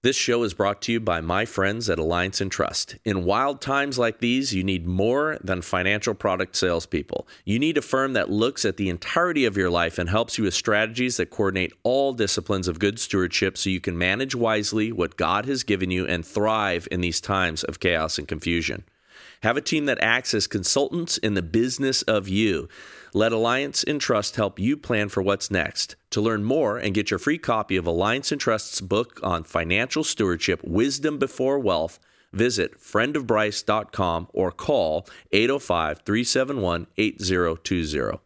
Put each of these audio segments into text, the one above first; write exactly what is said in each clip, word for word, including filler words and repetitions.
This show is brought to you by my friends at Alliance Entrust. In wild times like these, you need more than financial product salespeople. You need a firm that looks at the entirety of your life and helps you with strategies that coordinate all disciplines of good stewardship so you can manage wisely what God has given you and thrive in these times of chaos and confusion. Have a team that acts as consultants in the business of you. Let Alliance Entrust help you plan for what's next. To learn more and get your free copy of Alliance Entrust's book on financial stewardship, Wisdom Before Wealth, visit friend of bryce dot com or call eight oh five, three seven one, eight oh two oh.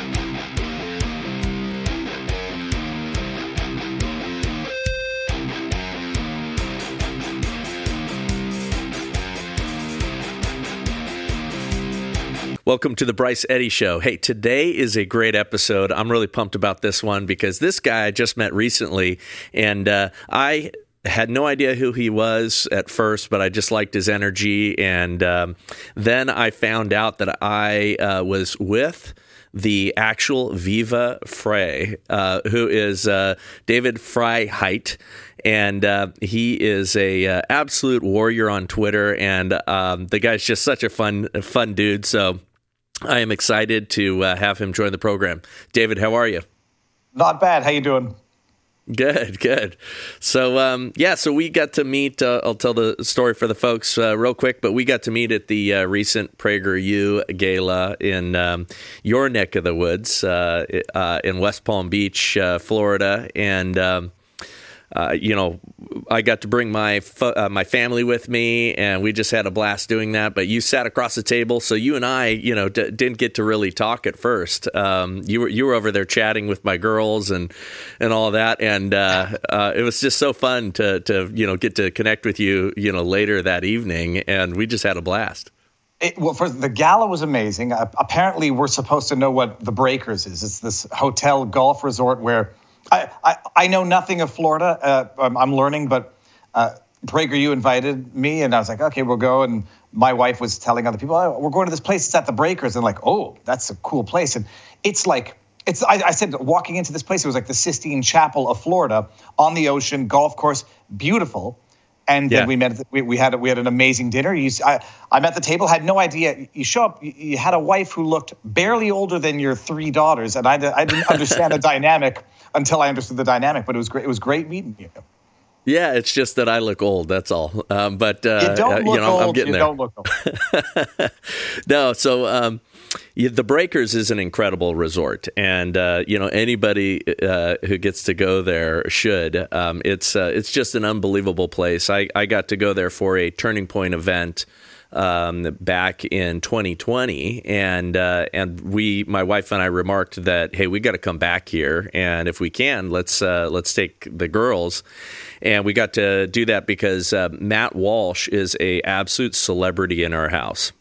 Welcome to the Bryce Eddy Show. Hey, today is a great episode. I'm really pumped about this one because this guy I just met recently, and uh, I had no idea who he was at first, but I just liked his energy. And um, then I found out that I uh, was with the actual Viva Frei, uh, who is uh, David Freiheit. And uh, he is a uh, absolute warrior on Twitter, and um, the guy's just such a fun, fun dude. So I am excited to uh, have him join the program. David, how are you? Not bad. How you doing? Good, good. So, um, yeah, so we got to meet, uh, I'll tell the story for the folks uh, real quick, but we got to meet at the uh, recent PragerU Gala in um, your neck of the woods uh, uh, in West Palm Beach, uh, Florida. And, um, Uh, you know, I got to bring my fo- uh, my family with me, and we just had a blast doing that. But you sat across the table, so you and I, you know, d- didn't get to really talk at first. Um, you were you were over there chatting with my girls and and all that, and uh, uh, it was just so fun to to you know get to connect with you, you know, later that evening, and we just had a blast. It, well, for the gala was amazing. Uh, apparently, we're supposed to know what the Breakers is. It's this hotel golf resort where. I, I, I know nothing of Florida. Uh, I'm, I'm learning, but uh, PragerU invited me, and I was like, okay, we'll go. And my wife was telling other people, oh, we're going to this place. It's at the Breakers. And like, oh, that's a cool place. And it's like, it's. I, I said, walking into this place, it was like the Sistine Chapel of Florida on the ocean, golf course, beautiful. And then yeah. we met. We, we had we had an amazing dinner. You, I, I'm at the table. Had no idea. You show up. You, you had a wife who looked barely older than your three daughters, and I, I didn't understand the dynamic until I understood the dynamic. But it was great. It was great meeting you. Yeah, it's just that I look old. That's all. Um, but uh, you don't look you know, old. I'm getting you there. don't look old. No, so. Um, Yeah, the Breakers is an incredible resort, and uh, you know anybody uh, who gets to go there should. Um, it's uh, it's just an unbelievable place. I, I got to go there for a Turning Point event um, back in twenty twenty, and uh, and we, my wife and I, remarked that hey, we got to come back here, and if we can, let's uh, let's take the girls. And we got to do that because uh, Matt Walsh is a absolute celebrity in our house.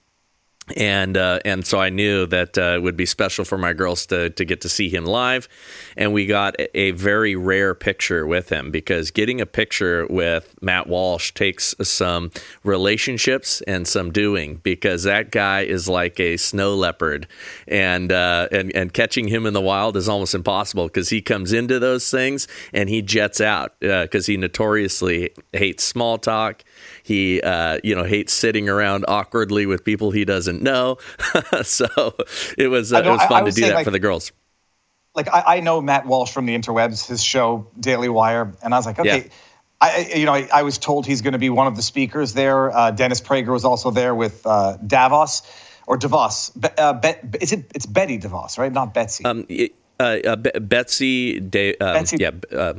And uh, and so I knew that uh, it would be special for my girls to to get to see him live, and we got a very rare picture with him because getting a picture with Matt Walsh takes some relationships and some doing because that guy is like a snow leopard, and uh, and and catching him in the wild is almost impossible because he comes into those things and he jets out because uh, he notoriously hates small talk. He, uh, you know, hates sitting around awkwardly with people he doesn't know. So it was uh, know, it was fun I, I to do that like, for the girls. Like I, I know Matt Walsh from the interwebs, his show Daily Wire, and I was like, okay, yeah. I, you know, I, I was told he's going to be one of the speakers there. Uh, Dennis Prager was also there with uh, Davos or DeVos. Be, uh, Be, is it? It's Betty DeVos, right? Not Betsy. Um, uh, uh, Be- Betsy, da- um, Betsy. Yeah. Uh,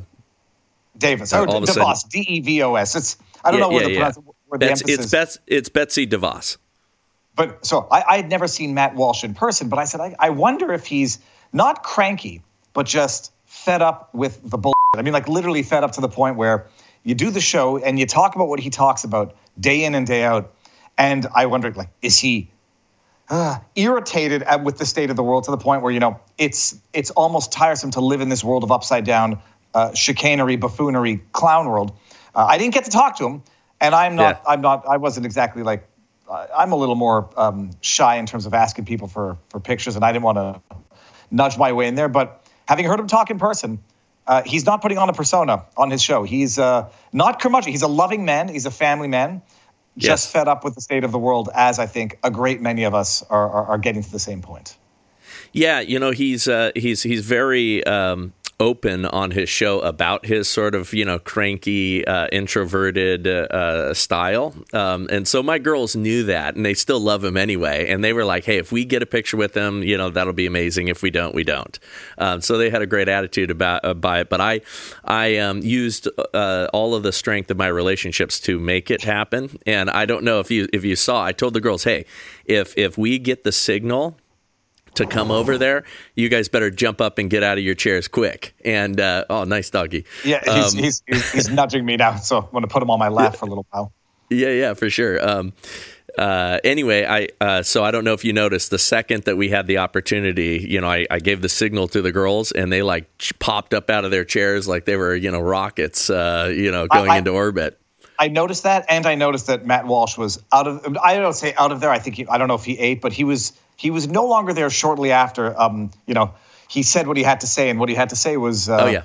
Davis. Oh, DeVos. D E V O S. It's. I don't yeah, know where yeah, the, yeah. where the Bets, emphasis it's, Bets, it's Betsy DeVos. But so I, I had never seen Matt Walsh in person, but I said, I, I wonder if he's not cranky, but just fed up with the bullshit. I mean, like literally fed up to the point where you do the show and you talk about what he talks about day in and day out. And I wondered, like, is he uh, irritated at, with the state of the world to the point where, you know, it's it's almost tiresome to live in this world of upside down uh, chicanery, buffoonery, clown world. Uh, I didn't get to talk to him, and I'm not. Yeah. I'm not. I wasn't exactly like. Uh, I'm a little more um, shy in terms of asking people for for pictures, and I didn't want to nudge my way in there. But having heard him talk in person, uh, he's not putting on a persona on his show. He's uh, not curmudgeon. He's a loving man. He's a family man, just yes. fed up with the state of the world, as I think a great many of us are, are, are getting to the same point. Yeah, you know, he's uh, he's he's very um, open on his show about his sort of, you know, cranky, uh, introverted uh, style. Um, and so my girls knew that, and they still love him anyway. And they were like, hey, if we get a picture with him, you know, that'll be amazing. If we don't, we don't. Um, so they had a great attitude about uh, by it. But I I um, used uh, all of the strength of my relationships to make it happen. And I don't know if you if you saw, I told the girls, hey, if if we get the signal to come over there, you guys better jump up and get out of your chairs quick. And, uh, oh, nice doggy. Yeah, he's, um, he's, he's, he's nudging me now, so I'm going to put him on my lap for a little while. Yeah, yeah, for sure. Um, uh, anyway, I uh, so I don't know if you noticed, the second that we had the opportunity, you know, I, I gave the signal to the girls, and they, like, popped up out of their chairs like they were, you know, rockets, uh, you know, going I, I, into orbit. I noticed that, and I noticed that Matt Walsh was out of, I don't say out of there, I think, he, I don't know if he ate, but he was... He was no longer there shortly after. Um, you know, he said what he had to say, and what he had to say was, uh, "Oh yeah,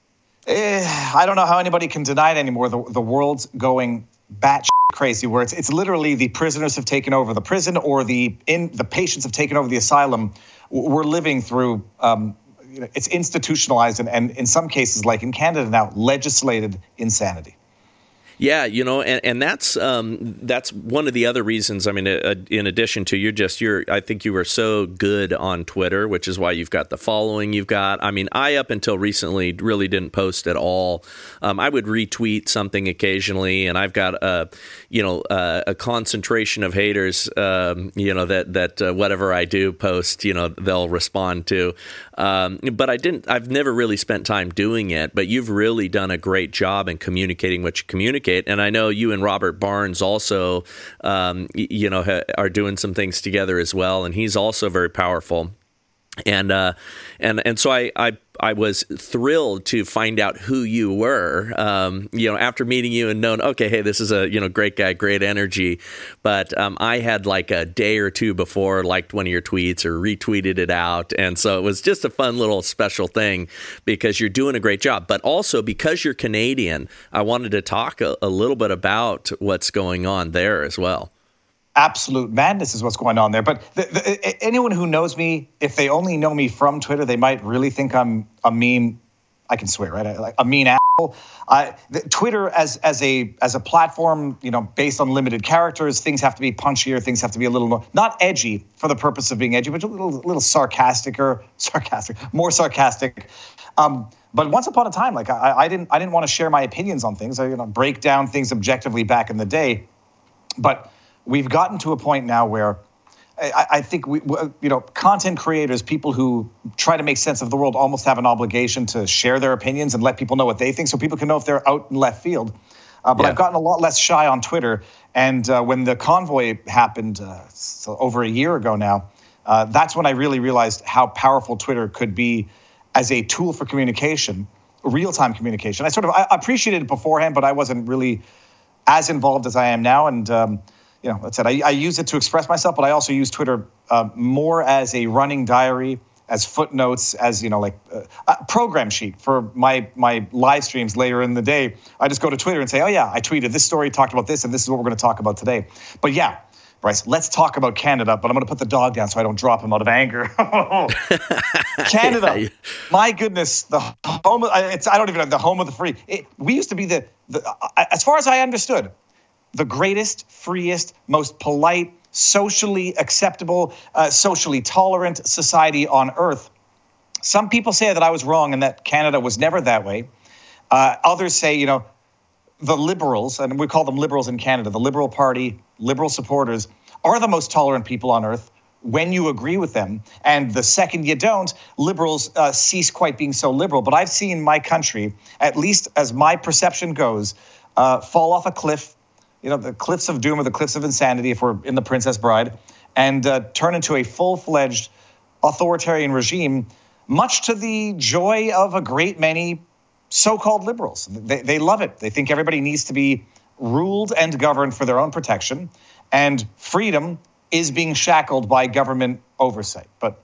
eh, I don't know how anybody can deny it anymore. The the world's going batshit crazy. Where it's it's literally the prisoners have taken over the prison, or the in the patients have taken over the asylum. We're living through. Um, you know, it's institutionalized, and, and in some cases, like in Canada now, legislated insanity." Yeah, you know, and, and that's um, that's one of the other reasons. I mean, uh, in addition to you're just you're, I think you were so good on Twitter, which is why you've got the following you've got. I mean, I up until recently really didn't post at all. Um, I would retweet something occasionally, and I've got a you know uh, a concentration of haters. Um, you know that that uh, whatever I do post, you know, they'll respond to. Um, but I didn't. I've never really spent time doing it. But you've really done a great job in communicating what you communicate. And I know you and Robert Barnes also, um, you know, ha- are doing some things together as well. And he's also very powerful. And uh, and and so I, I I was thrilled to find out who you were. Um, you know, after meeting you and knowing, okay, hey, this is a you know great guy, great energy. But um, I had like a day or two before liked one of your tweets or retweeted it out, and so it was just a fun little special thing because you're doing a great job. But also because you're Canadian, I wanted to talk a, a little bit about what's going on there as well. Absolute madness is what's going on there. But the, the, anyone who knows me, if they only know me from Twitter, they might really think I'm a mean. I can swear, right? I, like a mean asshole. I, the, Twitter as as a as a platform, you know, based on limited characters, things have to be punchier. Things have to be a little more not edgy for the purpose of being edgy, but a little little sarcastic or sarcastic, more sarcastic. Um, but once upon a time, like I, I didn't I didn't want to share my opinions on things. I you know break down things objectively back in the day, but we've gotten to a point now where I, I think we, you know, content creators, people who try to make sense of the world, almost have an obligation to share their opinions and let people know what they think, so people can know if they're out in left field. Uh, but yeah. I've gotten a lot less shy on Twitter, and uh, when the convoy happened uh, so over a year ago now, uh, that's when I really realized how powerful Twitter could be as a tool for communication, real-time communication. I sort of I appreciated it beforehand, but I wasn't really as involved as I am now, and. Um, You know, that's it. I, I use it to express myself, but I also use Twitter uh, more as a running diary, as footnotes, as, you know, like uh, a program sheet for my my live streams later in the day. I just go to Twitter and say, oh, yeah, I tweeted this story, talked about this, and this is what we're going to talk about today. But yeah, Bryce, let's talk about Canada, but I'm going to put the dog down so I don't drop him out of anger. Canada, my goodness, the home, of, it's, I don't even know, the home of the free. It, we used to be the, the, as far as I understood, the greatest, freest, most polite, socially acceptable, uh, socially tolerant society on earth. Some people say that I was wrong and that Canada was never that way. Uh, others say, you know, the liberals, and we call them liberals in Canada, the Liberal Party, liberal supporters, are the most tolerant people on earth when you agree with them. And the second you don't, liberals uh, cease quite being so liberal. But I've seen my country, at least as my perception goes, uh, fall off a cliff. You know, the cliffs of doom or the cliffs of insanity, if we're in The Princess Bride, and uh, turn into a full-fledged authoritarian regime, much to the joy of a great many so-called liberals. They, they love it. They think everybody needs to be ruled and governed for their own protection, and freedom is being shackled by government oversight. But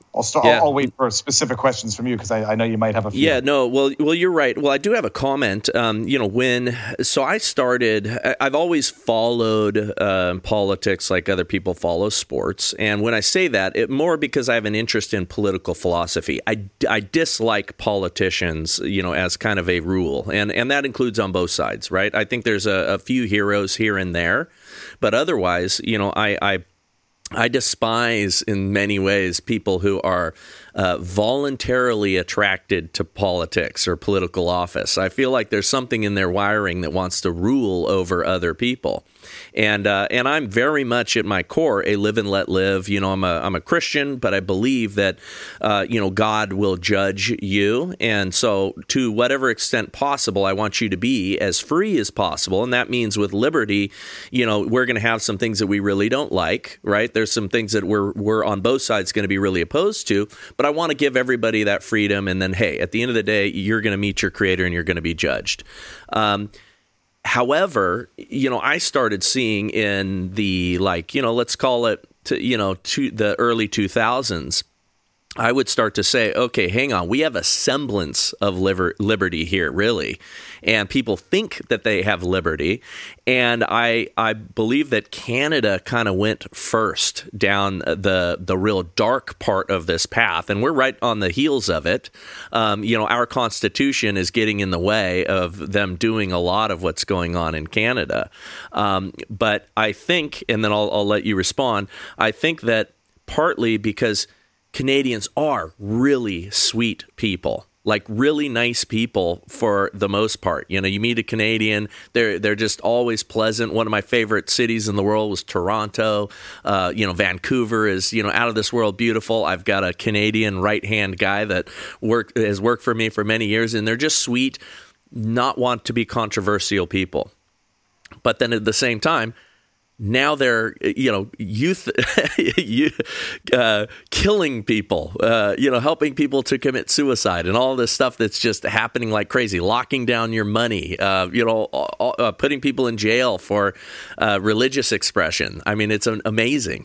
I'll, start, Yeah. I'll, I'll wait for specific questions from you because I, I know you might have a few. Yeah, no, well, well, you're right. Well, I do have a comment. Um, you know, when so I started, I- I've always followed uh, politics like other people follow sports, and when I say that, it more because I have an interest in political philosophy. I, I dislike politicians, you know, as kind of a rule, and and that includes on both sides, right? I think there's a, a few heroes here and there, but otherwise, you know, I. I I despise in many ways people who are uh, voluntarily attracted to politics or political office. I feel like there's something in their wiring that wants to rule over other people. And uh, and I'm very much at my core a live and let live. You know, I'm a I'm a Christian, but I believe that uh, you know God will judge you, and so to whatever extent possible, I want you to be as free as possible, and that means with liberty. You know, we're going to have some things that we really don't like, right? There's some things that we're we're on both sides going to be really opposed to, but I want to give everybody that freedom. And then, hey, at the end of the day, you're going to meet your Creator and you're going to be judged. Um, However, you know, I started seeing in the, like, you know, let's call it, to, you know, to the early two thousands, I would start to say, okay, hang on, we have a semblance of liber- liberty here, really. And people think that they have liberty. And I I believe that Canada kind of went first down the the real dark part of this path. And we're right on the heels of it. Um, you know, our Constitution is getting in the way of them doing a lot of what's going on in Canada. Um, but I think, and then I'll, I'll let you respond, I think that partly because Canadians are really sweet people, like really nice people for the most part. You know, you meet a Canadian, they're they're just always pleasant. One of my favorite cities in the world was Toronto. Uh, you know, Vancouver is, you know, out of this world beautiful. I've got a Canadian right-hand guy that work, has worked for me for many years, and they're just sweet, not want to be controversial people. But then at the same time, now they're, you know, youth, you, uh, killing people, uh, you know, helping people to commit suicide and all this stuff that's just happening like crazy, locking down your money, uh, you know, uh, putting people in jail for uh, religious expression. I mean, it's amazing.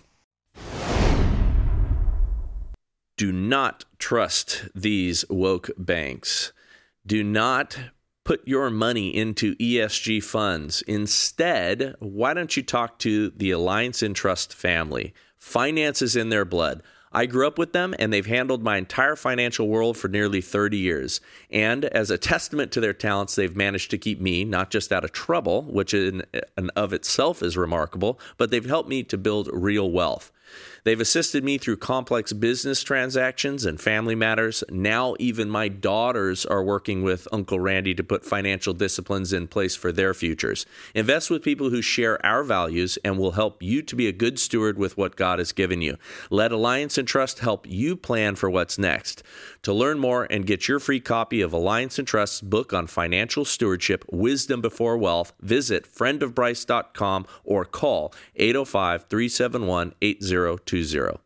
Do not trust these woke banks. Do not put your money into E S G funds. Instead, why don't you talk to the Alliance Entrust family? Finance is in their blood. I grew up with them, and they've handled my entire financial world for nearly thirty years. And as a testament to their talents, they've managed to keep me not just out of trouble, which in and of itself is remarkable, but they've helped me to build real wealth. They've assisted me through complex business transactions and family matters. Now even my daughters are working with Uncle Randy to put financial disciplines in place for their futures. Invest with people who share our values and will help you to be a good steward with what God has given you. Let Alliance Entrust help you plan for what's next. To learn more and get your free copy of Alliance Entrust's book on financial stewardship, Wisdom Before Wealth, visit friend of bryce dot com or call eight oh five, three seven one, eight oh two oh.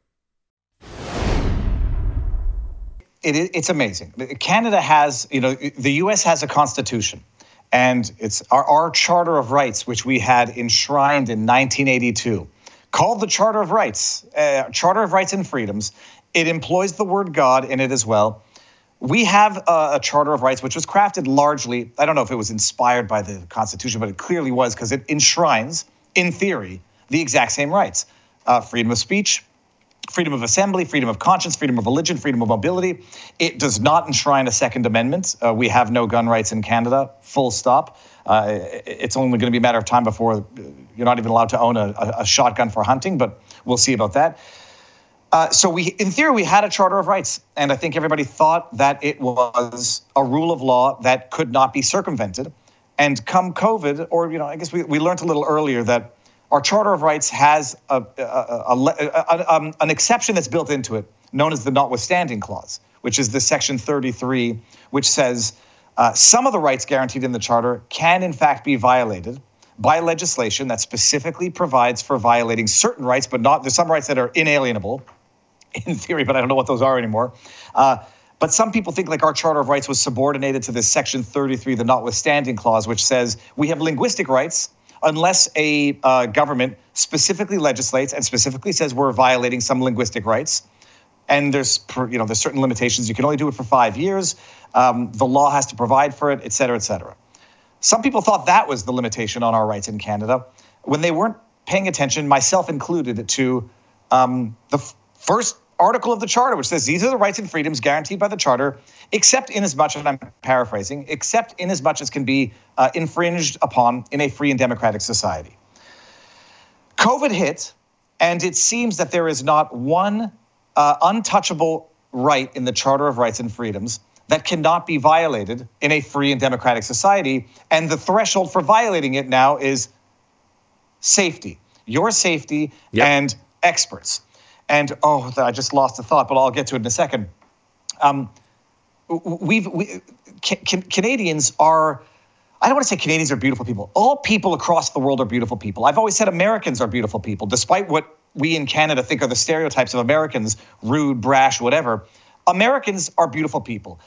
It, it's amazing. Canada has, you know, the U S has a constitution, and it's our, our Charter of Rights, which we had enshrined in nineteen eighty-two, called the Charter of Rights, uh, Charter of Rights and Freedoms. It employs the word God in it as well. We have a, a Charter of Rights, which was crafted largely, I don't know if it was inspired by the Constitution, but it clearly was, because it enshrines, in theory, the exact same rights. Uh, freedom of speech, freedom of assembly, freedom of conscience, freedom of religion, freedom of mobility. It does not enshrine a Second Amendment. Uh, we have no gun rights in Canada, full stop. Uh, it's only going to be a matter of time before you're not even allowed to own a, a, a shotgun for hunting, but we'll see about that. Uh, so we, in theory, we had a Charter of Rights, and I think everybody thought that it was a rule of law that could not be circumvented. And come COVID, or, you know, I guess we, we learned a little earlier that our Charter of Rights has a, a, a, a, a, um, an exception that's built into it, known as the Notwithstanding Clause, which is the Section thirty-three, which says uh, some of the rights guaranteed in the Charter can, in fact, be violated by legislation that specifically provides for violating certain rights, but not, there's some rights that are inalienable, in theory, but I don't know what those are anymore. Uh, but some people think like our Charter of Rights was subordinated to this Section thirty-three, the Notwithstanding Clause, which says we have linguistic rights unless a uh, government specifically legislates and specifically says we're violating some linguistic rights. and there's you know there's certain limitations. You can only do it for five years. Um, the law has to provide for it, et cetera, et cetera. Some people thought that was the limitation on our rights in Canada when they weren't paying attention, myself included, to um, the f- first article of the Charter, which says these are the rights and freedoms guaranteed by the Charter, except in as much, and I'm paraphrasing, except in as much as can be uh, infringed upon in a free and democratic society. COVID hit, and it seems that there is not one uh, untouchable right in the Charter of Rights and Freedoms that cannot be violated in a free and democratic society. And the threshold for violating it now is safety, your safety, yep. and experts. And, oh, I just lost the thought, but I'll get to it in a second. Um, we've we, ca- Canadians are, I don't want to say Canadians are beautiful people. All people across the world are beautiful people. I've always said Americans are beautiful people, despite what we in Canada think are the stereotypes of Americans, rude, brash, whatever. Americans are beautiful people.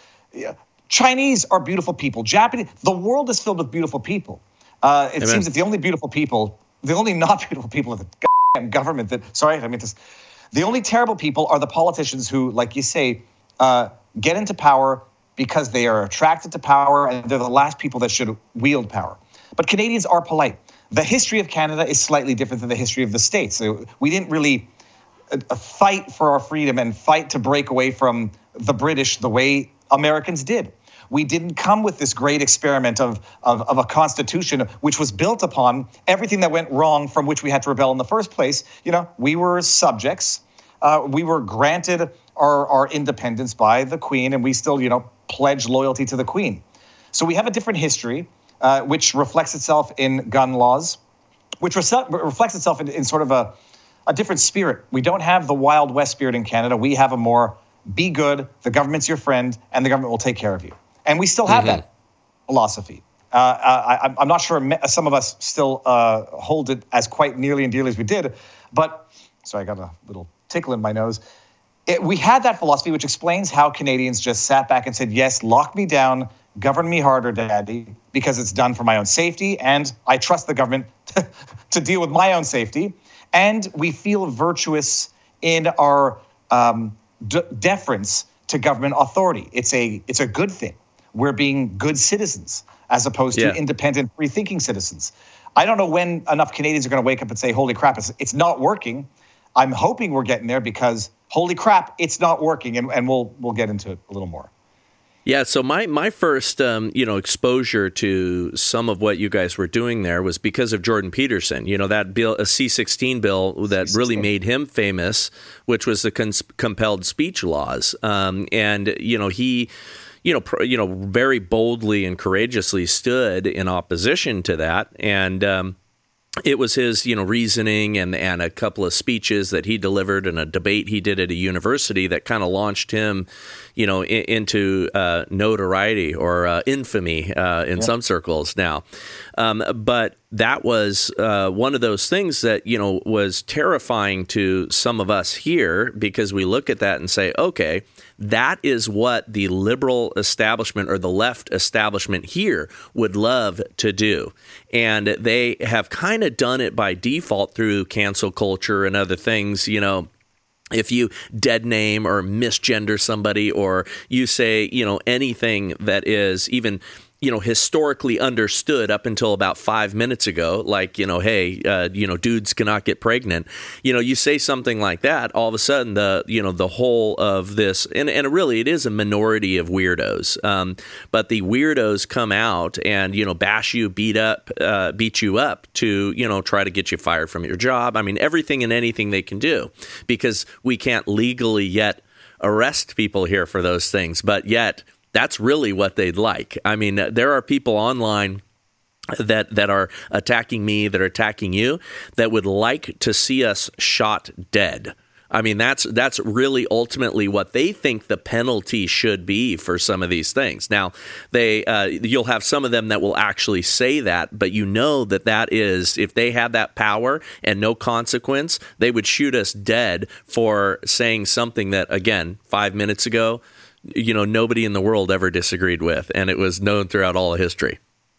Chinese are beautiful people. Japanese, the world is filled with beautiful people. Uh, it Amen. Seems that the only beautiful people, the only not beautiful people are the goddamn government that, sorry, I mean this. The only terrible people are the politicians who, like you say, uh, get into power because they are attracted to power, and they're the last people that should wield power. But Canadians are polite. The history of Canada is slightly different than the history of the States. So we didn't really uh, fight for our freedom and fight to break away from the British the way Americans did. We didn't come with this great experiment of, of, of a constitution which was built upon everything that went wrong from which we had to rebel in the first place. You know, we were subjects. Uh, we were granted our, our independence by the Queen, and we still, you know, pledge loyalty to the Queen. So we have a different history, uh, which reflects itself in gun laws, which re- reflects itself in, in sort of a, a different spirit. We don't have the Wild West spirit in Canada. We have a more be good, the government's your friend, and the government will take care of you. And we still have mm-hmm. that philosophy. Uh, I, I'm not sure some of us still uh, hold it as quite nearly and dearly as we did. But, sorry, I got a little tickle in my nose. It, we had that philosophy, which explains how Canadians just sat back and said, yes, lock me down, govern me harder, Daddy, because it's done for my own safety. And I trust the government to, to deal with my own safety. And we feel virtuous in our um, de- deference to government authority. It's a it's a good thing. We're being good citizens as opposed to yeah. independent, free-thinking citizens. I don't know when enough Canadians are going to wake up and say, holy crap, it's, it's not working. I'm hoping we're getting there because, holy crap, it's not working. And, and we'll we'll get into it a little more. Yeah, so my my first um, you know exposure to some of what you guys were doing there was because of Jordan Peterson. You know, that bill, a C sixteen bill that C sixteen. Really made him famous, which was the cons- compelled speech laws. Um, and you know he, you know, pr- you know, very boldly and courageously stood in opposition to that, and. Um, It was his, you know, reasoning and, and a couple of speeches that he delivered and a debate he did at a university that kind of launched him, you know, in, into uh, notoriety or uh, infamy uh, in yeah. some circles now. Um, but that was uh, one of those things that, you know, was terrifying to some of us here because we look at that and say, okay, that is what the liberal establishment or the left establishment here would love to do. And they have kind of done it by default through cancel culture and other things, you know. If you dead name or misgender somebody or you say, you know, anything that is even, you know, historically understood up until about five minutes ago, like, you know, hey, uh, you know, dudes cannot get pregnant. You know, you say something like that, all of a sudden the, you know, the whole of this, and, and really it is a minority of weirdos, um, but the weirdos come out and, you know, bash you, beat up, uh, beat you up to, you know, try to get you fired from your job. I mean, everything and anything they can do because we can't legally yet arrest people here for those things, but yet that's really what they'd like. I mean, there are people online that that are attacking me, that are attacking you, that would like to see us shot dead. I mean, that's that's really ultimately what they think the penalty should be for some of these things. Now, they uh, you'll have some of them that will actually say that, but you know that that is, if they had that power and no consequence, they would shoot us dead for saying something that, again, five minutes ago, you know, nobody in the world ever disagreed with, and it was known throughout all of history.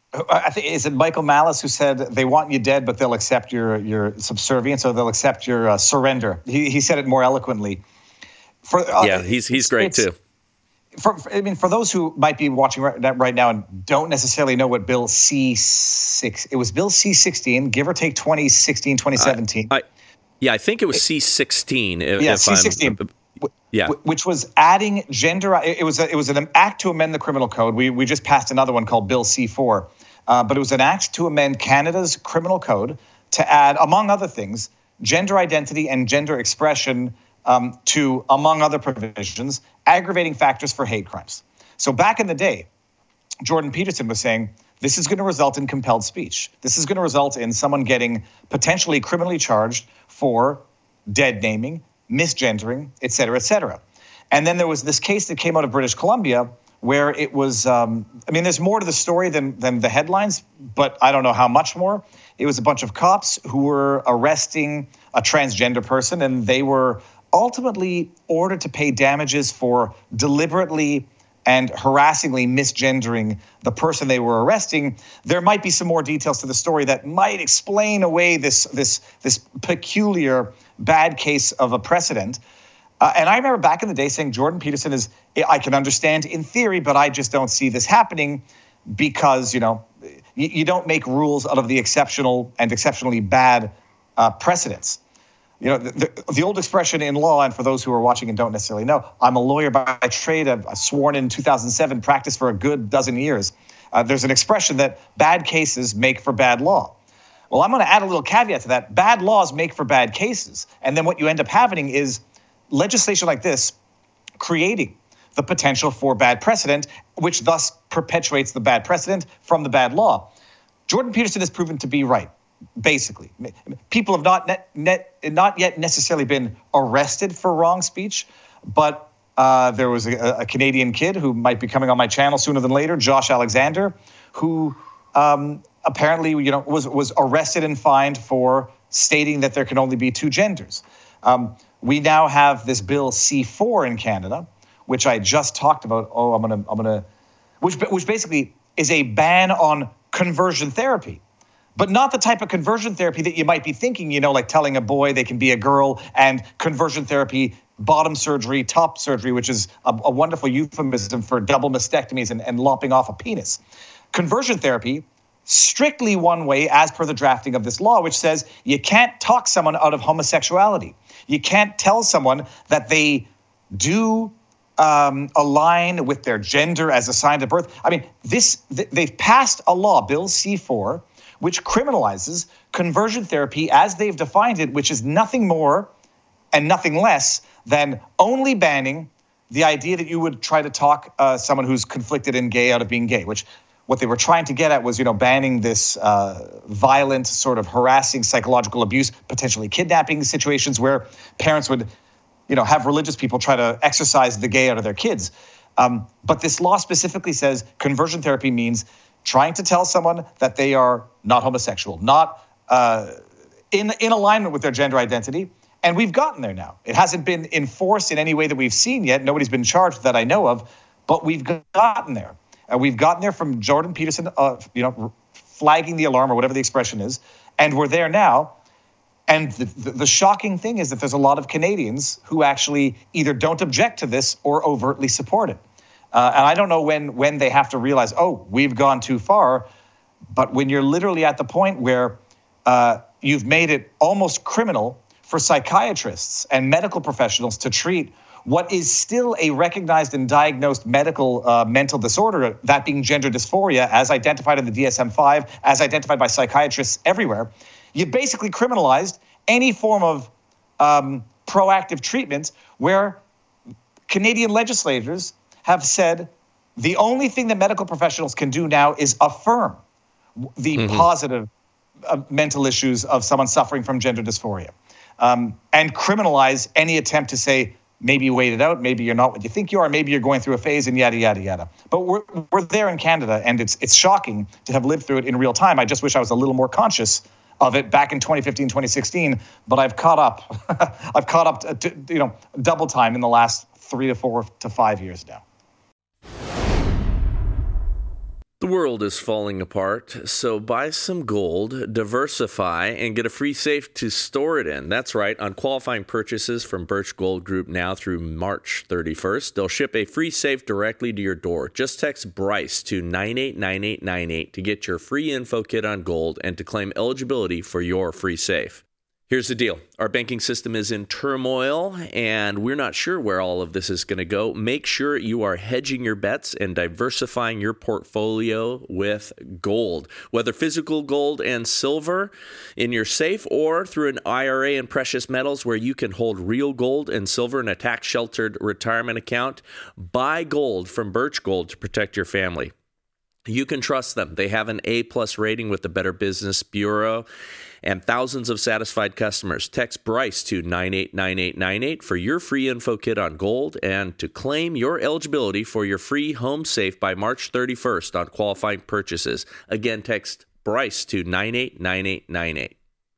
I think, is it Michael Malice who said they want you dead, but they'll accept your your subservience, or they'll accept your uh, surrender? He he said it more eloquently. For uh, yeah, he's he's great too. For, for, I mean, for those who might be watching right, right now and don't necessarily know what Bill C six, it was Bill C sixteen, give or take twenty sixteen, twenty seventeen. I, I, yeah, I think it was C sixteen. If, yeah, if C sixteen. I'm, yeah, which was adding gender. It was a, it was an act to amend the criminal code. We we just passed another one called Bill C four, uh, but it was an act to amend Canada's criminal code to add, among other things, gender identity and gender expression um, to, among other provisions, aggravating factors for hate crimes. So back in the day, Jordan Peterson was saying, this is going to result in compelled speech. This is going to result in someone getting potentially criminally charged for dead naming, misgendering, et cetera, et cetera. And then there was this case that came out of British Columbia where it was, um, I mean, there's more to the story than, than the headlines, but I don't know how much more. It was a bunch of cops who were arresting a transgender person, and they were ultimately ordered to pay damages for deliberately and harassingly misgendering the person they were arresting. There might be some more details to the story that might explain away this this this peculiar bad case of a precedent. Uh, and I remember back in the day saying Jordan Peterson is, I can understand in theory, but I just don't see this happening because, you know, you, you don't make rules out of the exceptional and exceptionally bad uh, precedents. You know, the, the, the old expression in law, and for those who are watching and don't necessarily know, I'm a lawyer by trade. I've sworn in two thousand seven, practiced for a good dozen years. Uh, there's an expression that bad cases make for bad law. Well, I'm going to add a little caveat to that. Bad laws make for bad cases. And then what you end up having is legislation like this creating the potential for bad precedent, which thus perpetuates the bad precedent from the bad law. Jordan Peterson has proven to be right. Basically, people have not net, net, not yet necessarily been arrested for wrong speech, but uh, there was a, a Canadian kid who might be coming on my channel sooner than later, Josh Alexander, who um, apparently, you know, was was arrested and fined for stating that there can only be two genders. Um, we now have this Bill C four in Canada, which I just talked about. Oh, I'm gonna, I'm gonna, which which basically is a ban on conversion therapy. But not the type of conversion therapy that you might be thinking, you know, like telling a boy they can be a girl, and conversion therapy, bottom surgery, top surgery, which is a, a wonderful euphemism for double mastectomies and, and lopping off a penis. Conversion therapy, strictly one way as per the drafting of this law, which says you can't talk someone out of homosexuality. You can't tell someone that they do um, align with their gender as assigned at birth. I mean, this th- they've passed a law, Bill C four, which criminalizes conversion therapy as they've defined it, which is nothing more and nothing less than only banning the idea that you would try to talk uh, someone who's conflicted and gay out of being gay, which what they were trying to get at was, you know, banning this uh, violent sort of harassing psychological abuse, potentially kidnapping situations where parents would, you know, have religious people try to exorcise the gay out of their kids. Um, but this law specifically says conversion therapy means trying to tell someone that they are not homosexual, not uh, in in alignment with their gender identity. And we've gotten there now. It hasn't been enforced in any way that we've seen yet. Nobody's been charged that I know of, but we've gotten there. And we've gotten there from Jordan Peterson, uh, you know, flagging the alarm or whatever the expression is. And we're there now. And the, the, the shocking thing is that there's a lot of Canadians who actually either don't object to this or overtly support it. Uh, and I don't know when when they have to realize, oh, we've gone too far. But when you're literally at the point where uh, you've made it almost criminal for psychiatrists and medical professionals to treat what is still a recognized and diagnosed medical uh, mental disorder, that being gender dysphoria, as identified in the D S M five, as identified by psychiatrists everywhere, you basically criminalized any form of um, proactive treatment where Canadian legislators have said the only thing that medical professionals can do now is affirm the mm-hmm. positive uh, mental issues of someone suffering from gender dysphoria, um, and criminalize any attempt to say, maybe you wait it out, maybe you're not what you think you are, maybe you're going through a phase, and yada, yada, yada. But we're we're there in Canada, and it's it's shocking to have lived through it in real time. I just wish I was a little more conscious of it back in twenty fifteen, twenty sixteen, but I've caught up. I've caught up to, to, you know, double time in the last three to four to five years now. The world is falling apart, so buy some gold, diversify, and get a free safe to store it in. That's right. On qualifying purchases from Birch Gold Group now through March thirty-first, they'll ship a free safe directly to your door. Just text Bryce to nine eight nine eight nine eight to get your free info kit on gold and to claim eligibility for your free safe. Here's the deal. Our banking system is in turmoil, and we're not sure where all of this is going to go. Make sure you are hedging your bets and diversifying your portfolio with gold, whether physical gold and silver in your safe or through an I R A and precious metals where you can hold real gold and silver in a tax-sheltered retirement account. Buy gold from Birch Gold to protect your family. You can trust them. They have an A-plus rating with the Better Business Bureau and thousands of satisfied customers. Text Bryce to nine eight nine eight nine eight for your free info kit on gold and to claim your eligibility for your free home safe by March thirty-first on qualifying purchases. Again, text Bryce to nine eight nine eight nine eight.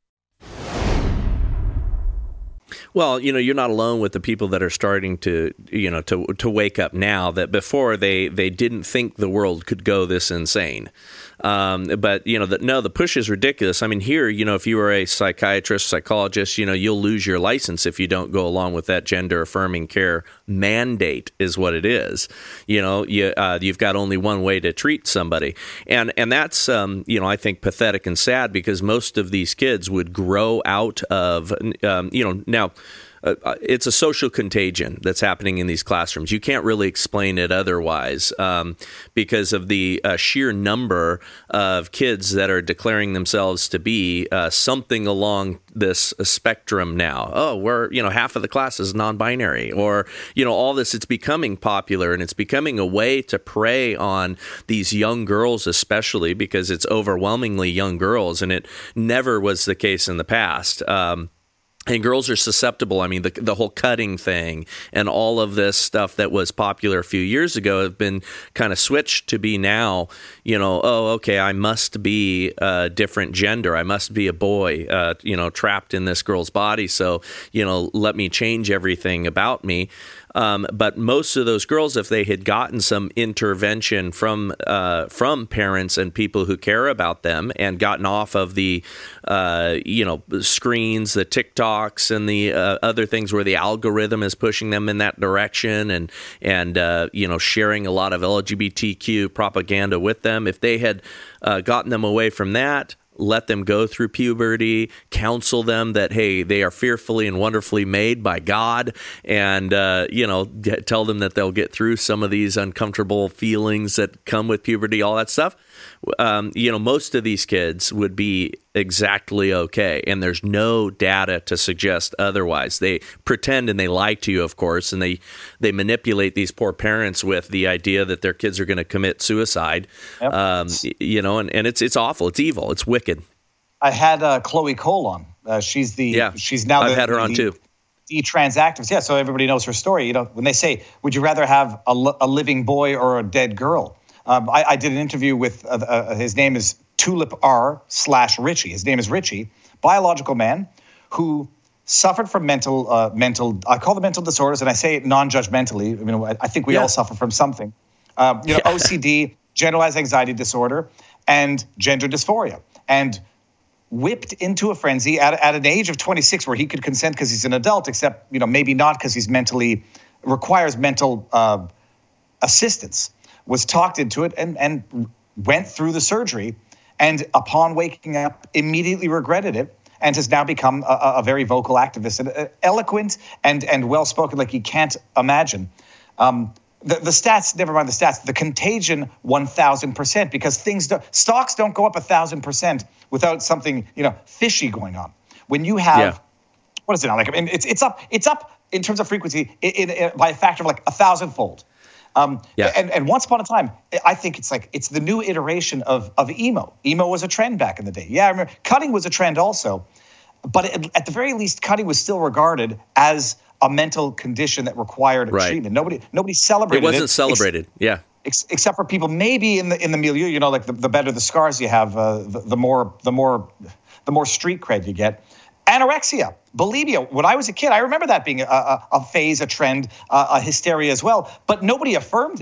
Well, you know, you're not alone with the people that are starting to, you know, to to wake up now that before they, they didn't think the world could go this insane. Um, but, you know, the, no, the push is ridiculous. I mean, here, you know, if you are a psychiatrist, psychologist, you know, you'll lose your license if you don't go along with that gender affirming care mandate is what it is. You know, you, uh, you've got only one way to treat somebody. And, and that's, um, you know, I think pathetic and sad because most of these kids would grow out of, um, you know, now, Uh, it's a social contagion that's happening in these classrooms. You can't really explain it otherwise um, because of the uh, sheer number of kids that are declaring themselves to be uh, something along this spectrum now. Oh, we're, you know, half of the class is non-binary or, you know, all this, it's becoming popular and it's becoming a way to prey on these young girls, especially because it's overwhelmingly young girls and it never was the case in the past. Um, And girls are susceptible. I mean, the the whole cutting thing and all of this stuff that was popular a few years ago have been kind of switched to be now, you know, oh, okay, I must be a different gender. I must be a boy, uh, you know, trapped in this girl's body. So, you know, let me change everything about me. Um, but most of those girls, if they had gotten some intervention from uh, from parents and people who care about them and gotten off of the, uh, you know, screens, the TikToks and the uh, other things where the algorithm is pushing them in that direction and, and uh, you know, sharing a lot of L G B T Q propaganda with them, if they had uh, gotten them away from that, let them go through puberty, counsel them that, hey, they are fearfully and wonderfully made by God, and, uh, you know, get, tell them that they'll get through some of these uncomfortable feelings that come with puberty, all that stuff. Um, you know, most of these kids would be exactly okay, and there's no data to suggest otherwise. They pretend and they lie to you, of course, and they, they manipulate these poor parents with the idea that their kids are going to commit suicide. Yep. Um, you know, and, and it's it's awful. It's evil. It's wicked. I had uh, Chloe Cole on. Uh, she's the yeah. She's now I've the, had her on the, too. The trans activist. Yeah, so everybody knows her story. You know, when they say, "Would you rather have a, a living boy or a dead girl?" Um, I, I did an interview with, uh, uh, his name is Tulip R slash Richie. His name is Richie, biological man who suffered from mental, uh, mental, I call them mental disorders, and I say it non-judgmentally. You know, I, I think we yeah. all suffer from something. Uh, you know, O C D, generalized anxiety disorder, and gender dysphoria. And whipped into a frenzy at, at an age of twenty-six where he could consent because he's an adult, except, you know, maybe not because he's mentally, requires mental uh, assistance. Was talked into it and, and went through the surgery and upon waking up immediately regretted it and has now become a, a very vocal activist and uh, eloquent and, and well-spoken like you can't imagine. Um, the, the stats, never mind the stats, the contagion one thousand percent because things, do, stocks don't go up one thousand percent without something, you know, fishy going on. When you have, yeah. what is it now? Like, I mean, it's, it's up, it's up in terms of frequency in, in, in, by a factor of like a thousandfold. Um, yeah. and, and once upon a time, I think it's like, it's the new iteration of, of emo. Emo was a trend back in the day. Yeah, I remember cutting was a trend also, but it, at the very least, cutting was still regarded as a mental condition that required right. treatment. Nobody, nobody celebrated it. It wasn't it, celebrated. Ex- yeah. Ex- except for people maybe in the, in the milieu, you know, like the, the better the scars you have, uh, the, the more, the more, the more street cred you get. Anorexia, bulimia. When I was a kid, I remember that being a, a, a phase, a trend, uh, a hysteria as well. But nobody affirmed it.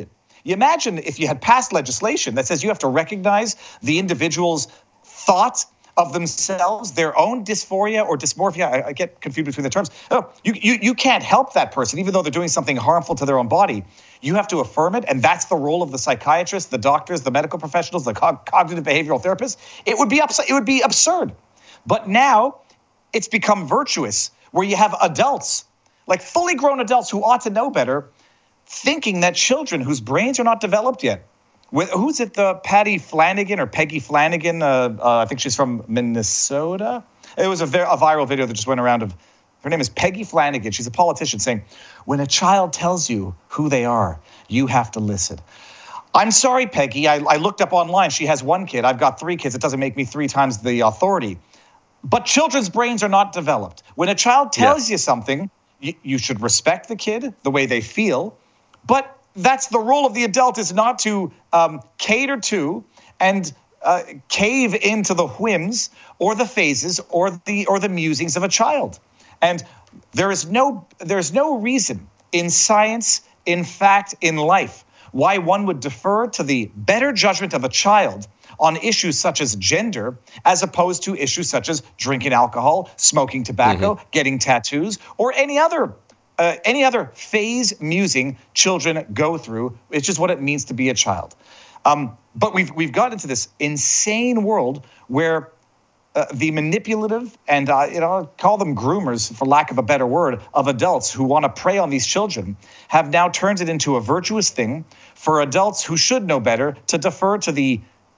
You imagine if you had passed legislation that says you have to recognize the individual's thought of themselves, their own dysphoria or dysmorphia. I, I get confused between the terms. Oh, you, you, you can't help that person, even though they're doing something harmful to their own body. You have to affirm it, and that's the role of the psychiatrists, the doctors, the medical professionals, the co- cognitive behavioral therapists. It would be ups- it would be absurd. But now it's become virtuous, where you have adults, like fully grown adults who ought to know better, thinking that children whose brains are not developed yet, with, who's it, the Patty Flanagan or Peggy Flanagan? Uh, uh, I think she's from Minnesota. It was a, ver- a viral video that just went around of, her name is Peggy Flanagan. She's a politician saying, when a child tells you who they are, you have to listen. I'm sorry, Peggy. I, I looked up online. She has one kid. I've got three kids. It doesn't make me three times the authority. But children's brains are not developed. When a child tells yeah. you something, you, you should respect the kid, the way they feel. But that's the role of the adult, is not to um, cater to and uh, cave into the whims or the phases or the or the musings of a child. And there is no there's no reason in science, in fact, in life, why one would defer to the better judgment of a child on issues such as gender, as opposed to issues such as drinking alcohol, smoking tobacco, mm-hmm. getting tattoos, or any other uh, any other phase musing children go through. It's just what it means to be a child. Um, but we've we've got into this insane world where uh, the manipulative and uh, you know call them groomers, for lack of a better word, of adults who want to prey on these children have now turned it into a virtuous thing for adults who should know better to defer to the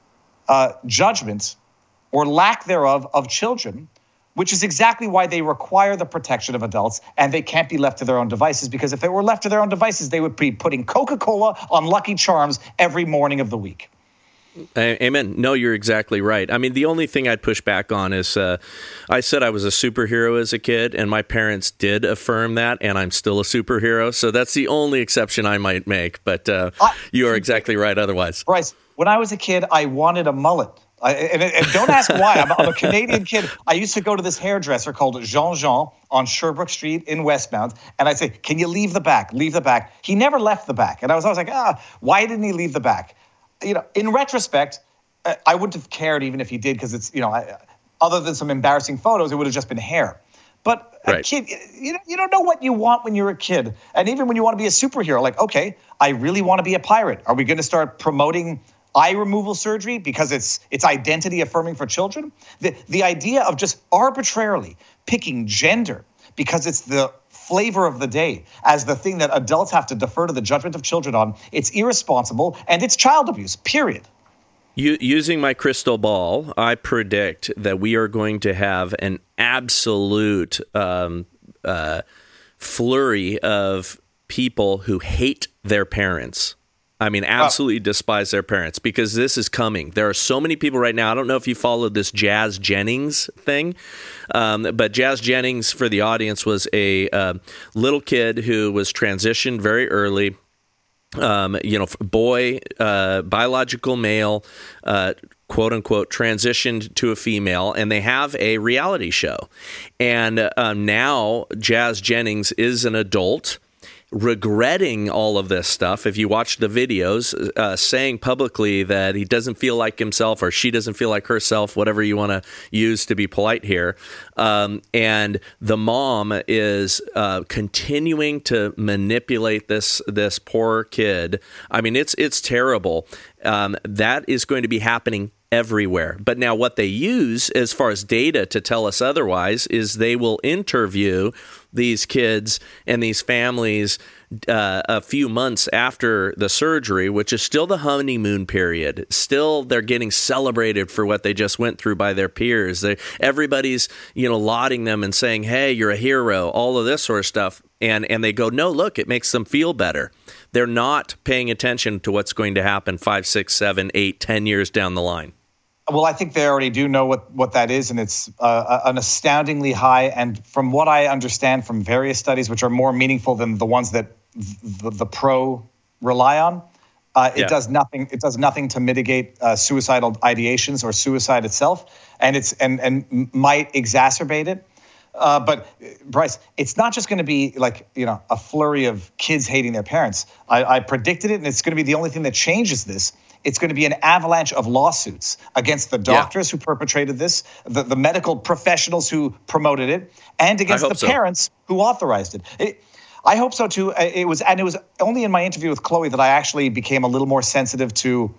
uh, judgment or lack thereof of children, which is exactly why they require the protection of adults, and they can't be left to their own devices, because if they were left to their own devices, they would be putting Coca-Cola on Lucky Charms every morning of the week. Amen. No, you're exactly right. I mean, the only thing I'd push back on is uh, I said I was a superhero as a kid, and my parents did affirm that, and I'm still a superhero. So that's the only exception I might make. But uh, I, you are exactly right otherwise. Bryce, when I was a kid, I wanted a mullet. I, and, and don't ask why. I'm, I'm a Canadian kid. I used to go to this hairdresser called Jean Jean on Sherbrooke Street in Westmount. And I'd say, can you leave the back? Leave the back. He never left the back. And I was always like, ah, why didn't he leave the back? You know, in retrospect, I wouldn't have cared even if he did, because it's, you know, I, other than some embarrassing photos, it would have just been hair. But a right. kid, you, you don't know what you want when you're a kid. And even when you want to be a superhero, like, okay, I really want to be a pirate. Are we going to start promoting eye removal surgery because it's it's identity affirming for children? The, the idea of just arbitrarily picking gender because it's the flavor of the day as the thing that adults have to defer to the judgment of children on, it's irresponsible and it's child abuse, period. You, using my crystal ball, I predict that we are going to have an absolute um, uh, flurry of people who hate their parents. I mean, absolutely despise their parents, because this is coming. There are so many people right now. I don't know if you followed this Jazz Jennings thing, um, but Jazz Jennings, for the audience, was a uh, little kid who was transitioned very early. Um, you know, boy, uh, biological male, uh, quote unquote, transitioned to a female, and they have a reality show. And uh, now Jazz Jennings is an adult, regretting all of this stuff. If you watch the videos, uh, saying publicly that he doesn't feel like himself, or she doesn't feel like herself, whatever you want to use to be polite here. Um, and the mom is uh, continuing to manipulate this this poor kid. I mean, it's it's terrible. Um, that is going to be happening everywhere. But now what they use as far as data to tell us otherwise is they will interview these kids and these families uh, a few months after the surgery, which is still the honeymoon period. Still, they're getting celebrated for what they just went through by their peers. They, everybody's, you know, lauding them and saying, hey, you're a hero, all of this sort of stuff. And, and they go, no, look, it makes them feel better. They're not paying attention to what's going to happen five, six, seven, eight, ten years down the line. Well, I think they already do know what, what that is, and it's uh, an astoundingly high. And from what I understand from various studies, which are more meaningful than the ones that the, the pro rely on, uh, it yeah. does nothing. It does nothing to mitigate uh, suicidal ideations or suicide itself, and it's and and might exacerbate it. Uh, but uh, Bryce, it's not just going to be like, you know, a flurry of kids hating their parents. I, I predicted it, and it's going to be the only thing that changes this. It's going to be an avalanche of lawsuits against the doctors yeah. who perpetrated this, the, the medical professionals who promoted it, and against the so. parents who authorized it. it. I hope so too. It was, and it was only in my interview with Chloe that I actually became a little more sensitive to,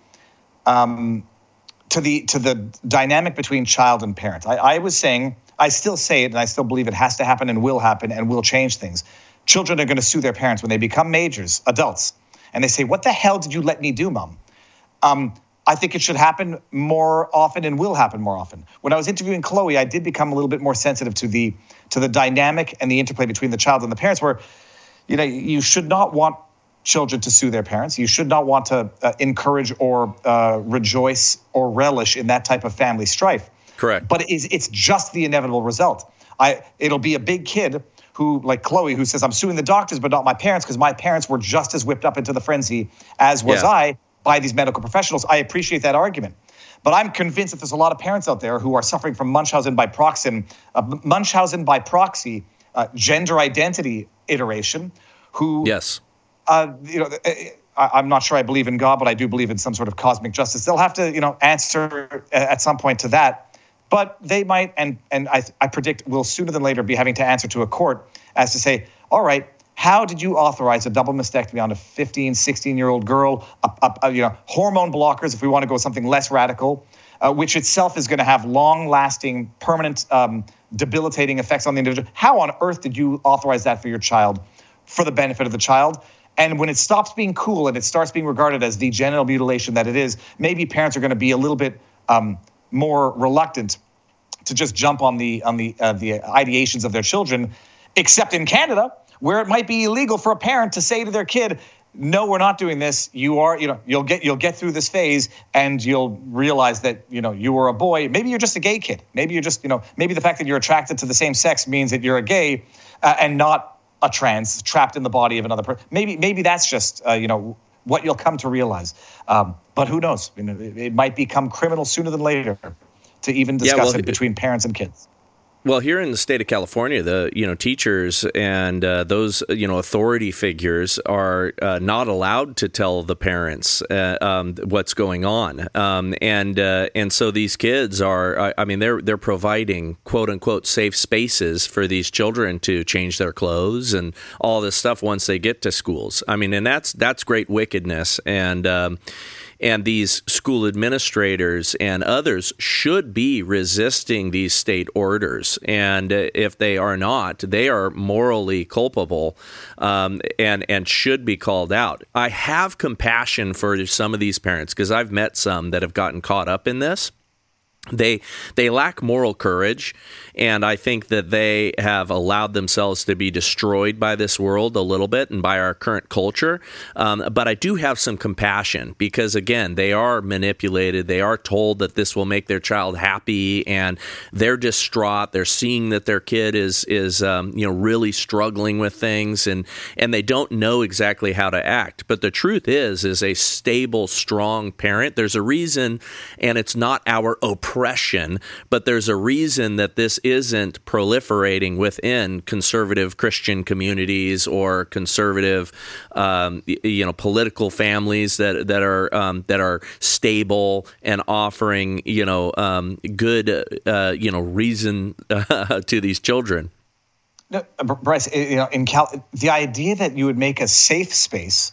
um, to the to the dynamic between child and parent. I, I was saying. I still say it, and I still believe it has to happen and will happen and will change things. Children are going to sue their parents when they become majors, adults, and they say, "What the hell did you let me do, Mom?" Um, I think it should happen more often and will happen more often. When I was interviewing Chloe, I did become a little bit more sensitive to the to the dynamic and the interplay between the child and the parents, where, you know, you should not want children to sue their parents. You should not want to uh, encourage or uh, rejoice or relish in that type of family strife. Correct. But it's, it's just the inevitable result. I It'll be a big kid who, like Chloe, who says, I'm suing the doctors, but not my parents, because my parents were just as whipped up into the frenzy as was yeah. I by these medical professionals. I appreciate that argument. But I'm convinced that there's a lot of parents out there who are suffering from Munchausen by proxy, uh, Munchausen by proxy uh, gender identity iteration, who, yes, uh, you know, I, I'm not sure I believe in God, but I do believe in some sort of cosmic justice. They'll have to, you know, answer at some point to that. But they might, and and I, I predict will sooner than later be having to answer to a court as to say, all right, how did you authorize a double mastectomy on a fifteen, sixteen-year-old girl, a, a, a, you know, hormone blockers, if we want to go with something less radical, uh, which itself is going to have long-lasting, permanent, um, debilitating effects on the individual. How on earth did you authorize that for your child, for the benefit of the child? And when it stops being cool and it starts being regarded as the genital mutilation that it is, maybe parents are going to be a little bit um, more reluctant to just jump on the on the uh, the ideations of their children, except in Canada, where it might be illegal for a parent to say to their kid, "No, we're not doing this. You are, you know, you'll get you'll get through this phase, and you'll realize that, you know, you were a boy. Maybe you're just a gay kid. Maybe you're just, you know, maybe the fact that you're attracted to the same sex means that you're a gay uh, and not a trans, trapped in the body of another person. Maybe maybe that's just, uh, you know." what you'll come to realize. Um, but who knows? You know, it, it might become criminal sooner than later to even discuss yeah, well, it between parents and kids. Well, here in the state of California, the you know teachers and uh, those you know authority figures are uh, not allowed to tell the parents uh, um, what's going on, um, and uh, and so these kids are. I, I mean, they're they're providing quote unquote safe spaces for these children to change their clothes and all this stuff once they get to schools. I mean, and that's that's great wickedness, and. Um, And these school administrators and others should be resisting these state orders. And if they are not, they are morally culpable um, and, and should be called out. I have compassion for some of these parents because I've met some that have gotten caught up in this. They they lack moral courage, and I think that they have allowed themselves to be destroyed by this world a little bit and by our current culture. Um, but I do have some compassion because, again, they are manipulated. They are told that this will make their child happy, and they're distraught. They're seeing that their kid is is um, you know really struggling with things, and and they don't know exactly how to act. But the truth is, is a stable, strong parent. There's a reason, and it's not our oppression. Oppression, but there's a reason that this isn't proliferating within conservative Christian communities or conservative, um, you know, political families that that are um, that are stable and offering, you know, um, good, uh, you know, reason uh, to these children. No, Bryce, you know, in Cal, the idea that you would make a safe space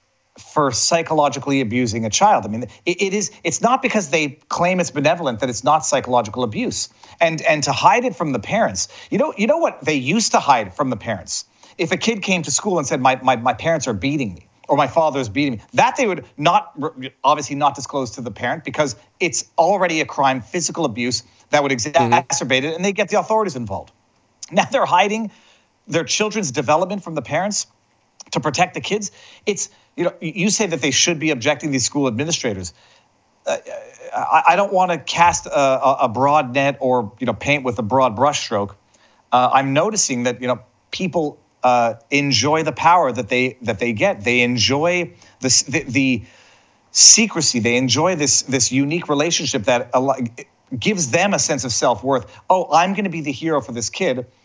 for psychologically abusing a child. I mean, it, it is, it's not because they claim it's benevolent that it's not psychological abuse. And and to hide it from the parents, you know, you know what they used to hide from the parents? If a kid came to school and said, my my, my parents are beating me, or my father's beating me, that they would not, obviously not disclose to the parent because it's already a crime, physical abuse, that would exacerbate mm-hmm. it, and they get the authorities involved. Now they're hiding their children's development from the parents to protect the kids. It's, you know, you say that they should be objecting, these school administrators. Uh, I, I don't want to cast a, a broad net or, you know, paint with a broad brushstroke. Uh, I'm noticing that, you know, people uh, enjoy the power that they that they get. They enjoy this, the, the secrecy. They enjoy this this unique relationship that gives them a sense of self-worth. Oh, I'm going to be the hero for this kid.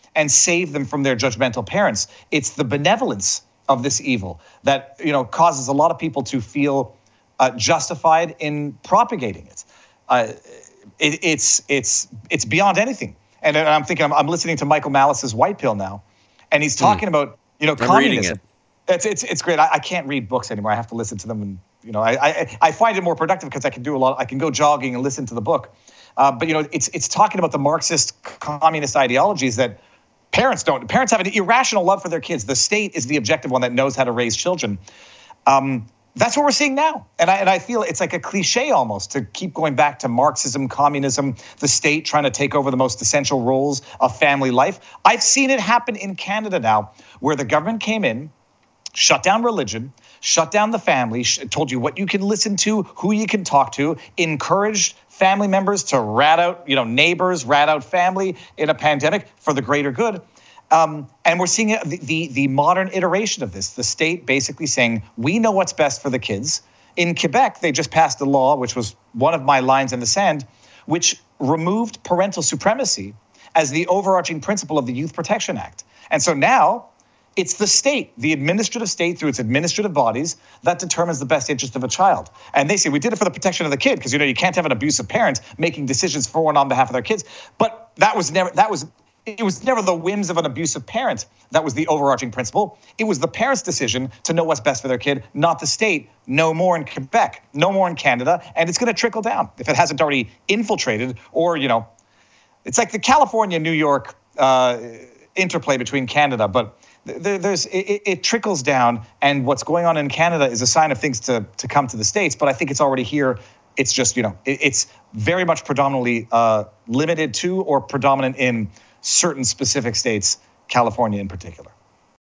and save them from their judgmental parents. It's the benevolence of this evil that, you know, causes a lot of people to feel uh, justified in propagating it. Uh, it. It's it's it's beyond anything. And I'm thinking, I'm, I'm listening to Michael Malice's White Pill now, and he's talking mm. about, you know, I'm communism. Reading it. It's it's it's great. I, I can't read books anymore. I have to listen to them, and you know, I I, I find it more productive because I can do a lot. I can go jogging and listen to the book. Uh, but you know, it's it's talking about the Marxist communist ideologies that parents don't. Parents have an irrational love for their kids. The state is the objective one that knows how to raise children. Um, That's what we're seeing now. And I, and I feel it's like a cliche almost to keep going back to Marxism, communism, the state trying to take over the most essential roles of family life. I've seen it happen in Canada now, where the government came in, shut down religion, shut down the family, told you what you can listen to, who you can talk to, encouraged family members to rat out, you know, neighbors, rat out family in a pandemic for the greater good. Um, and we're seeing the, the the modern iteration of this, the state basically saying, we know what's best for the kids. In Quebec, they just passed a law, which was one of my lines in the sand, which removed parental supremacy as the overarching principle of the Youth Protection Act. And so now it's the state, the administrative state through its administrative bodies, that determines the best interest of a child. And they say, we did it for the protection of the kid, because, you know, you can't have an abusive parent making decisions for and on behalf of their kids. But that was never, that was... It was never the whims of an abusive parent that was the overarching principle. It was the parent's decision to know what's best for their kid, not the state. No more in Quebec, no more in Canada, and it's going to trickle down if it hasn't already infiltrated. Or, you know, it's like the California-New York uh, interplay between Canada, but th- there's it, it trickles down, and what's going on in Canada is a sign of things to to come to the States. But I think it's already here. It's just, you know, it, it's very much predominantly uh, limited to or predominant in certain specific states, California in particular.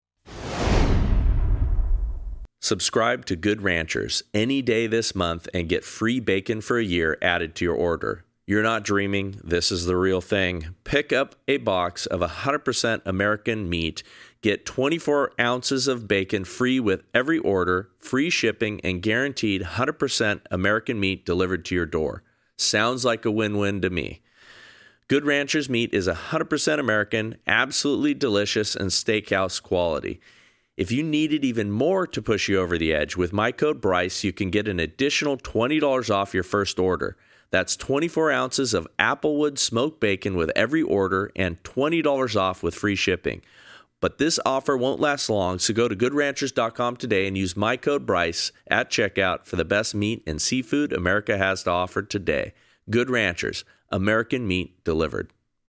Subscribe to Good Ranchers any day this month and get free bacon for a year added to your order. You're not dreaming. This is the real thing. Pick up a box of one hundred percent American meat. Get twenty-four ounces of bacon free with every order, free shipping, and guaranteed one hundred percent American meat delivered to your door. Sounds like a win-win to me. Good Ranchers meat is one hundred percent American, absolutely delicious, and steakhouse quality. If you needed even more to push you over the edge, with my code Bryce, you can get an additional twenty dollars off your first order. That's twenty-four ounces of Applewood smoked bacon with every order and twenty dollars off with free shipping. But this offer won't last long, so go to good ranchers dot com today and use my code Bryce at checkout for the best meat and seafood America has to offer today. Good Ranchers, American meat delivered.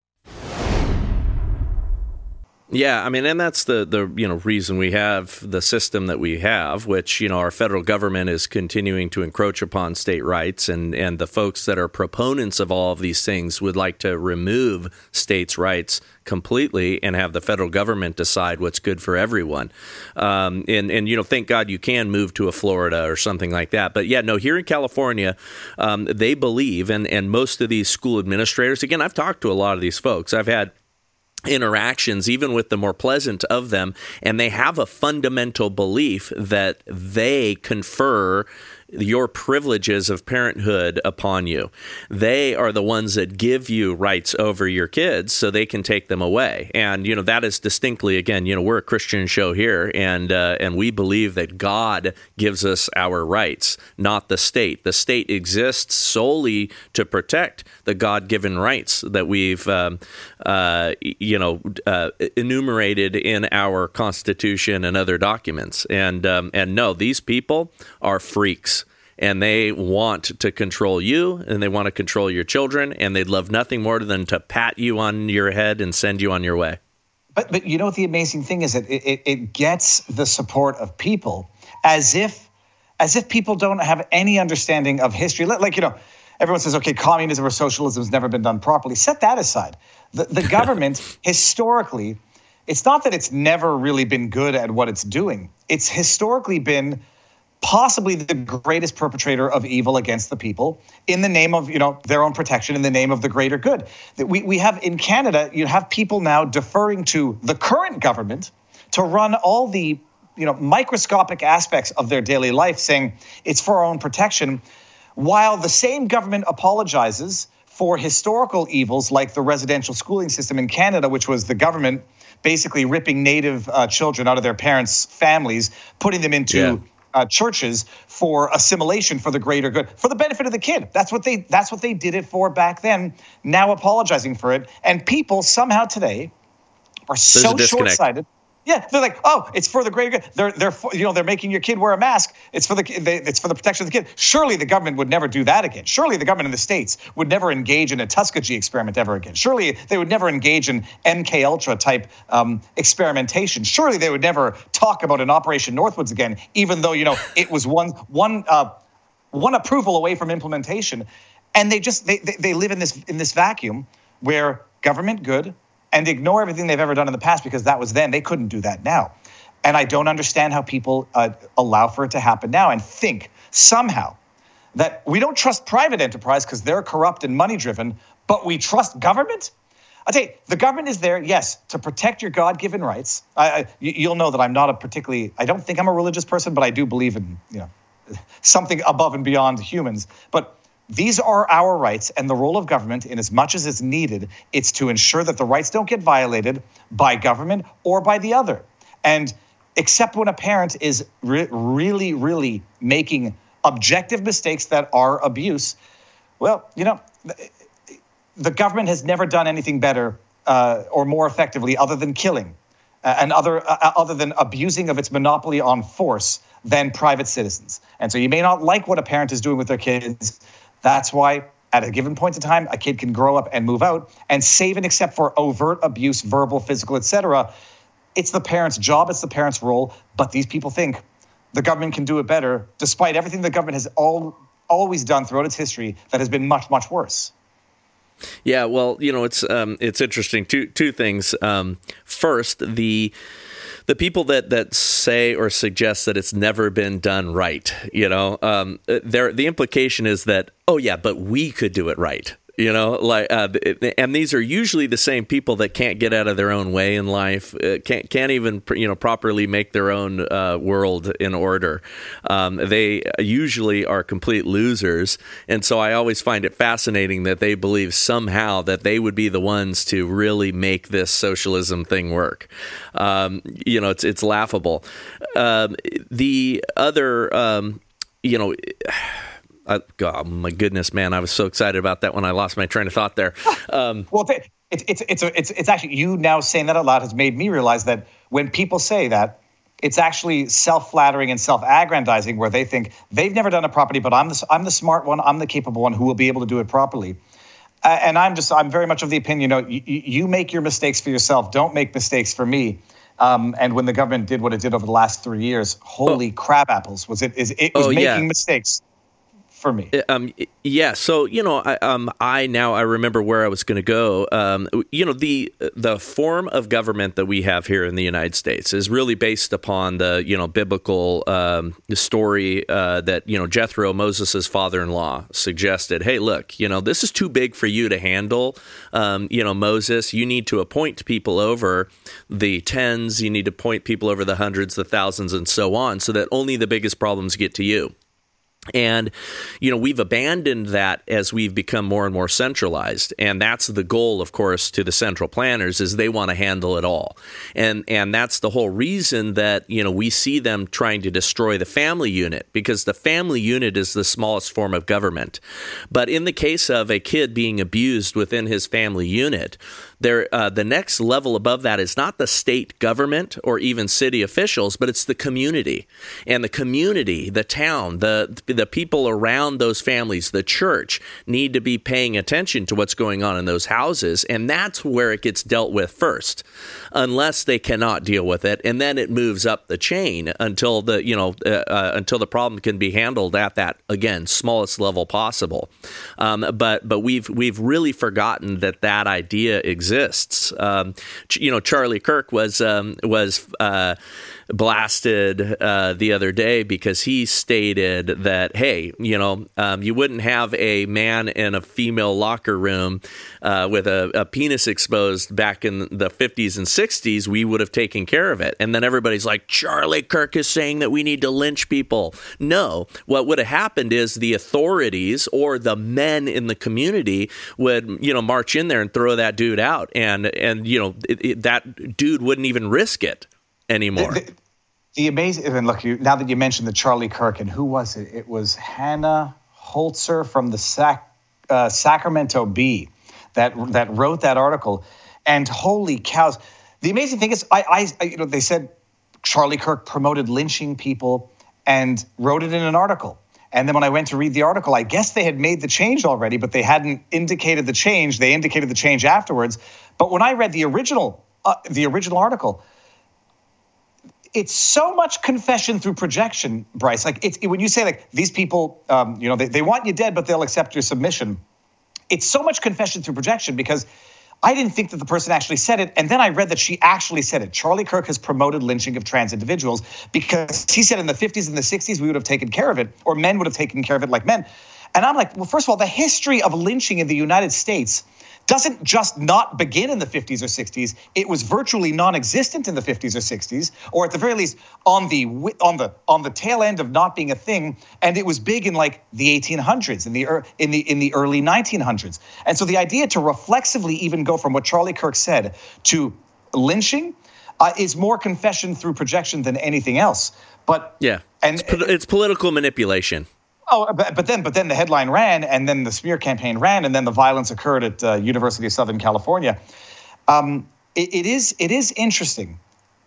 Yeah, I mean, and that's the, the you know reason we have the system that we have, which, you know, our federal government is continuing to encroach upon state rights, and, and the folks that are proponents of all of these things would like to remove states' rights completely and have the federal government decide what's good for everyone. Um, and, and, you know, thank God you can move to a Florida or something like that. But yeah, no, here in California, um, they believe, and, and most of these school administrators, again, I've talked to a lot of these folks. I've had interactions, even with the more pleasant of them, and they have a fundamental belief that they confer your privileges of parenthood upon you. They are the ones that give you rights over your kids so they can take them away. And, you know, that is distinctly, again, you know, we're a Christian show here, and uh, and we believe that God gives us our rights, not the state. The state exists solely to protect the God-given rights that we've, um, uh, you know, uh, enumerated in our Constitution and other documents. And um, and no, these people are freaks. And they want to control you, and they want to control your children, and they'd love nothing more than to pat you on your head and send you on your way. But but you know what the amazing thing is? That it, it, it gets the support of people as if as if people don't have any understanding of history. Like, you know, everyone says, okay, communism or socialism has never been done properly. Set that aside. The, the government, historically, it's not that it's never really been good at what it's doing. It's historically been possibly the greatest perpetrator of evil against the people in the name of, you know, their own protection, in the name of the greater good. We we have in Canada, you have people now deferring to the current government to run all the, you know, microscopic aspects of their daily life, saying it's for our own protection, while the same government apologizes for historical evils like the residential schooling system in Canada, which was the government basically ripping Native uh, children out of their parents' families, putting them into yeah. uh, churches for assimilation for the greater good, for the benefit of the kid. That's what they that's what they did it for back then, now apologizing for it. And people somehow today are so short-sighted. Yeah, they're like, oh, it's for the greater good. They're, they're, you know, they're making your kid wear a mask. It's for the, they, it's for the protection of the kid. Surely the government would never do that again. Surely the government in the States would never engage in a Tuskegee experiment ever again. Surely they would never engage in M K Ultra type um, experimentation. Surely they would never talk about an Operation Northwoods again, even though, you know, it was one, one, uh, one approval away from implementation. And they just, they, they, they live in this, in this vacuum where government good, and ignore everything they've ever done in the past because that was then. They couldn't do that now. And I don't understand how people uh, allow for it to happen now and think somehow that we don't trust private enterprise because they're corrupt and money-driven, but we trust government? I'll tell you, the government is there, yes, to protect your God-given rights. I, I, you'll know that I'm not a particularly, I don't think I'm a religious person, but I do believe in, you know, something above and beyond humans. But these are our rights, and the role of government, in as much as it's needed, it's to ensure that the rights don't get violated by government or by the other. And except when a parent is re- really, really making objective mistakes that are abuse, well, you know, the government has never done anything better uh, or more effectively other than killing uh, and other uh, other than abusing of its monopoly on force than private citizens. And so you may not like what a parent is doing with their kids. That's why at a given point in time, a kid can grow up and move out, and save and except for overt abuse, verbal, physical, et cetera. It's the parent's job, it's the parent's role, but these people think the government can do it better, despite everything the government has all, always done throughout its history that has been much, much worse. Yeah, well, you know, it's um, it's interesting. Two two things. Um, first, the the people that, that say or suggest that it's never been done right, you know, um, there the implication is that, oh yeah, but we could do it right. You know, like, uh, and these are usually the same people that can't get out of their own way in life, uh, can't can't even you know properly make their own uh, world in order. Um, they usually are complete losers, and so I always find it fascinating that they believe somehow that they would be the ones to really make this socialism thing work. Um, you know, it's it's laughable. Um, the other, um, you know. Uh, God, my goodness, man! I was so excited about that when I lost my train of thought there. Um, well, it's it's it's it's it's actually you now saying that out loud has made me realize that when people say that, it's actually self-flattering and self-aggrandizing, where they think they've never done it properly, but I'm the I'm the smart one, I'm the capable one who will be able to do it properly. Uh, and I'm just I'm very much of the opinion, you know, you, you make your mistakes for yourself. Don't make mistakes for me. Um, and when the government did what it did over the last three years, holy oh. crab apples, was it is it was oh, making yeah. mistakes. For me. Um, yeah. So, you know, I, um, I now I remember where I was going to go. Um, you know, the the form of government that we have here in the United States is really based upon the, you know, biblical um, story uh, that, you know, Jethro, Moses' father-in-law, suggested, hey, look, you know, this is too big for you to handle. Um, you know, Moses, you need to appoint people over the tens. You need to appoint people over the hundreds, the thousands, and so on, so that only the biggest problems get to you. And, you know, we've abandoned that as we've become more and more centralized. And that's the goal, of course, to the central planners, is they want to handle it all. And and that's the whole reason that, you know, we see them trying to destroy the family unit, because the family unit is the smallest form of government. But in the case of a kid being abused within his family unit, there, uh, the next level above that is not the state government or even city officials, but it's the community. And the community, the town, the the people around those families, the church, need to be paying attention to what's going on in those houses. And that's where it gets dealt with first, unless they cannot deal with it. And then it moves up the chain until the, you know, uh, uh, until the problem can be handled at that, again, smallest level possible. Um, but but we've we've really forgotten that that idea exists. Um, you know, Charlie Kirk was um, was uh, blasted uh, the other day because he stated that, hey, you know, um, you wouldn't have a man in a female locker room uh, with a, a penis exposed back in the fifties and sixties. We would have taken care of it. And then everybody's like, Charlie Kirk is saying that we need to lynch people. No, what would have happened is the authorities or the men in the community would, you know, march in there and throw that dude out. And, and you know, it, it, that dude wouldn't even risk it anymore. The, the, the amazing, and look, you, now that you mentioned the Charlie Kirk, and who was it? It was Hannah Holzer from the Sac, uh, Sacramento Bee that that wrote that article. And holy cows, the amazing thing is, I, I, you know, they said Charlie Kirk promoted lynching people and wrote it in an article. And then when I went to read the article, I guess they had made the change already, but they hadn't indicated the change. They indicated the change afterwards. But when I read the original, uh, the original article, it's so much confession through projection, Bryce. Like it's it, when you say like these people, um, you know, they, they want you dead, but they'll accept your submission. It's so much confession through projection because I didn't think that the person actually said it. And then I read that she actually said it. Charlie Kirk has promoted lynching of trans individuals because he said in the fifties and the sixties, we would have taken care of it, or men would have taken care of it like men. And I'm like, well, first of all, the history of lynching in the United States doesn't just not begin in the fifties or sixties. It was virtually non-existent in the fifties or sixties, or at the very least on the on the on the tail end of not being a thing. And it was big in like the eighteen hundreds, in the in the in the early nineteen hundreds. And so the idea to reflexively even go from what Charlie Kirk said to lynching uh, is more confession through projection than anything else. But yeah, and it's, po- it's political manipulation. Oh, but, but then, but then the headline ran, and then the smear campaign ran, and then the violence occurred at uh, University of Southern California. Um, it, it is, it is interesting.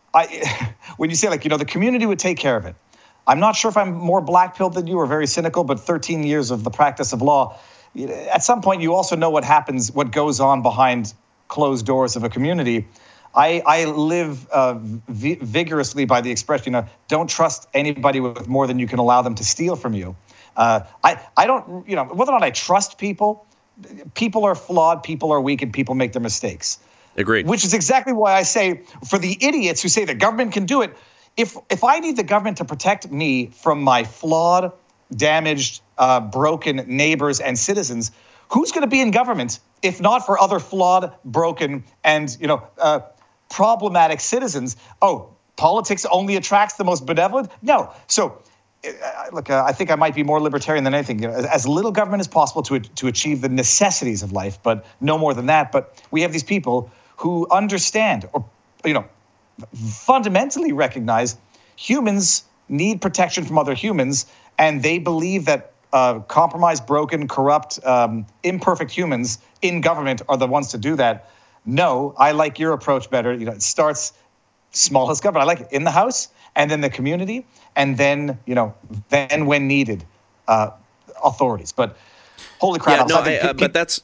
I, when you say like, you know, the community would take care of it. I'm not sure if I'm more black-pilled than you or very cynical, but thirteen years of the practice of law. At some point, you also know what happens, what goes on behind closed doors of a community. I, I live uh, v- vigorously by the expression, you know, don't trust anybody with more than you can allow them to steal from you. Uh, I, I don't, you know, whether or not I trust people, people are flawed, people are weak, and people make their mistakes. Agreed. Which is exactly why I say, for the idiots who say the government can do it, if if I need the government to protect me from my flawed, damaged, uh, broken neighbors and citizens, who's going to be in government if not for other flawed, broken, and, you know, uh, problematic citizens? Oh, politics only attracts the most benevolent? No. So, uh, look, uh, I think I might be more libertarian than anything. You know, as, as little government as possible to to achieve the necessities of life, but no more than that. But we have these people who understand, or, you know, fundamentally recognize humans need protection from other humans, and they believe that uh, compromised, broken, corrupt, um, imperfect humans in government are the ones to do that. No, I like your approach better. You know, it starts smallest government. I like it in the House, and then the community, and then, you know, then when needed, uh, authorities. But holy crap! Yeah, no, I think, I, uh, but that's.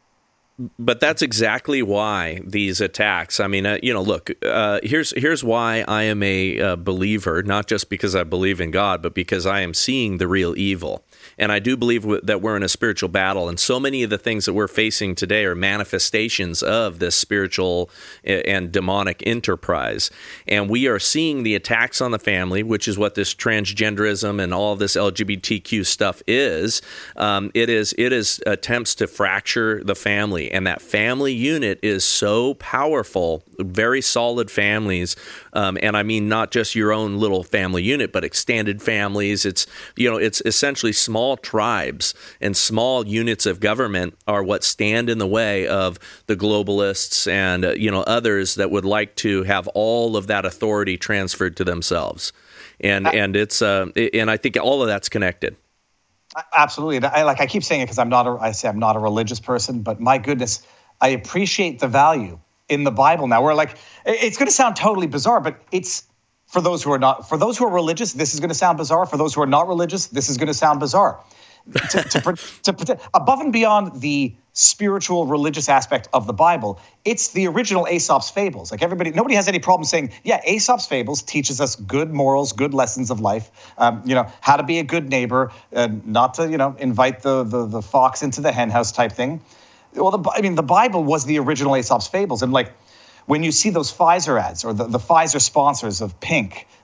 But that's exactly why these attacks. I mean, uh, you know, look, uh, here's here's why I am a uh, believer, not just because I believe in God, but because I am seeing the real evil. And I do believe w- that we're in a spiritual battle. And so many of the things that we're facing today are manifestations of this spiritual and demonic enterprise. And we are seeing the attacks on the family, which is what this transgenderism and all this L G B T Q stuff is. Um, it is it is attempts to fracture the family. And that family unit is so powerful, very solid families. Um, and I mean, not just your own little family unit, but extended families. It's, you know, it's essentially small tribes and small units of government are what stand in the way of the globalists and, uh, you know, others that would like to have all of that authority transferred to themselves. And, and it's, uh, and I think all of that's connected. Absolutely. And I, like I keep saying it because I'm not a, I say I'm not a religious person, but my goodness, I appreciate the value in the Bible now. We're like, it's going to sound totally bizarre, but it's for those who are not, for those who are religious, this is going to sound bizarre. For those who are not religious, this is going to sound bizarre. to, to, to, to, above and beyond the spiritual religious aspect of the Bible, it's the original Aesop's fables. Like everybody, nobody has any problem saying, yeah, Aesop's fables teaches us good morals, good lessons of life. Um, you know, how to be a good neighbor, uh, not to, you know, invite the, the the fox into the henhouse type thing. Well, the, I mean, the Bible was the original Aesop's fables, and like when you see those Pfizer ads or the, the Pfizer sponsors of Pink,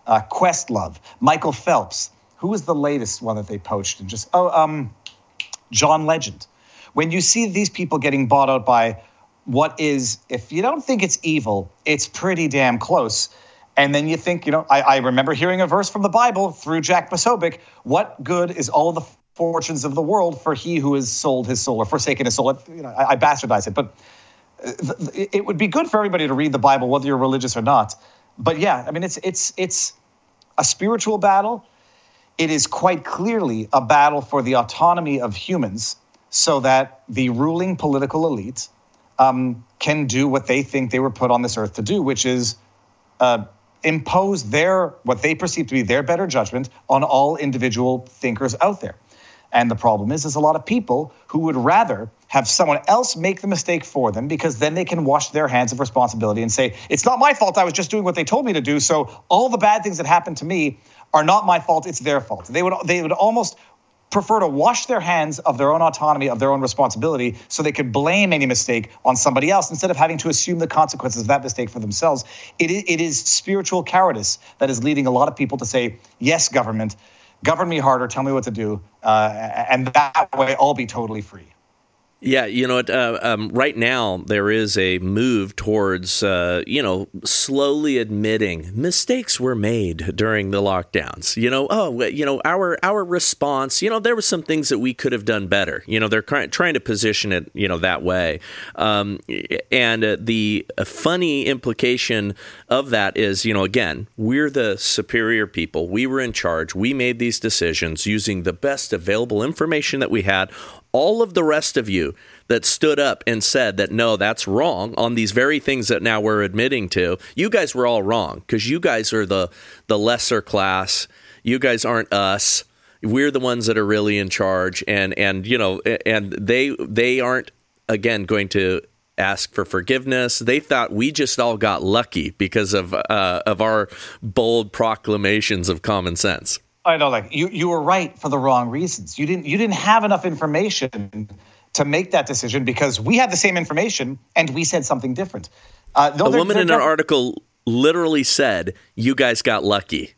uh, Questlove, Michael Phelps. Who was the latest one that they poached? And just oh, um, John Legend. When you see these people getting bought out by what is, if you don't think it's evil, it's pretty damn close. And then you think, you know, I, I remember hearing a verse from the Bible through Jack Posobiec. What good is all the fortunes of the world for he who has sold his soul or forsaken his soul? You know, I, I bastardize it, but it would be good for everybody to read the Bible, whether you're religious or not. But yeah, I mean, it's it's it's a spiritual battle. It is quite clearly a battle for the autonomy of humans so that the ruling political elite um, can do what they think they were put on this earth to do, which is uh, impose their, what they perceive to be their better judgment on all individual thinkers out there. And the problem is, there's a lot of people who would rather have someone else make the mistake for them because then they can wash their hands of responsibility and say, it's not my fault, I was just doing what they told me to do, so all the bad things that happened to me are not my fault, it's their fault. They would they would almost prefer to wash their hands of their own autonomy, of their own responsibility, so they could blame any mistake on somebody else instead of having to assume the consequences of that mistake for themselves. It is, it is spiritual cowardice that is leading a lot of people to say, yes, government, govern me harder, tell me what to do, uh, and that way I'll be totally free. Yeah, you know, uh, um, right now there is a move towards, uh, you know, slowly admitting mistakes were made during the lockdowns. You know, oh, you know, our our response, you know, there were some things that we could have done better. You know, they're cr- trying to position it, you know, that way. Um, and uh, the uh, funny implication of that is, you know, again, we're the superior people. We were in charge. We made these decisions using the best available information that we had. All of the rest of you that stood up and said that, no, that's wrong on these very things that now we're admitting to, you guys were all wrong because you guys are the, the lesser class. You guys aren't us. We're the ones that are really in charge. And, and you know, and they they aren't, again, going to ask for forgiveness. They thought we just all got lucky because of uh, of our bold proclamations of common sense. I know, like you, you were right for the wrong reasons. You didn't, you didn't have enough information to make that decision because we had the same information and we said something different. Uh, no, a woman in an article literally said, "You guys got lucky."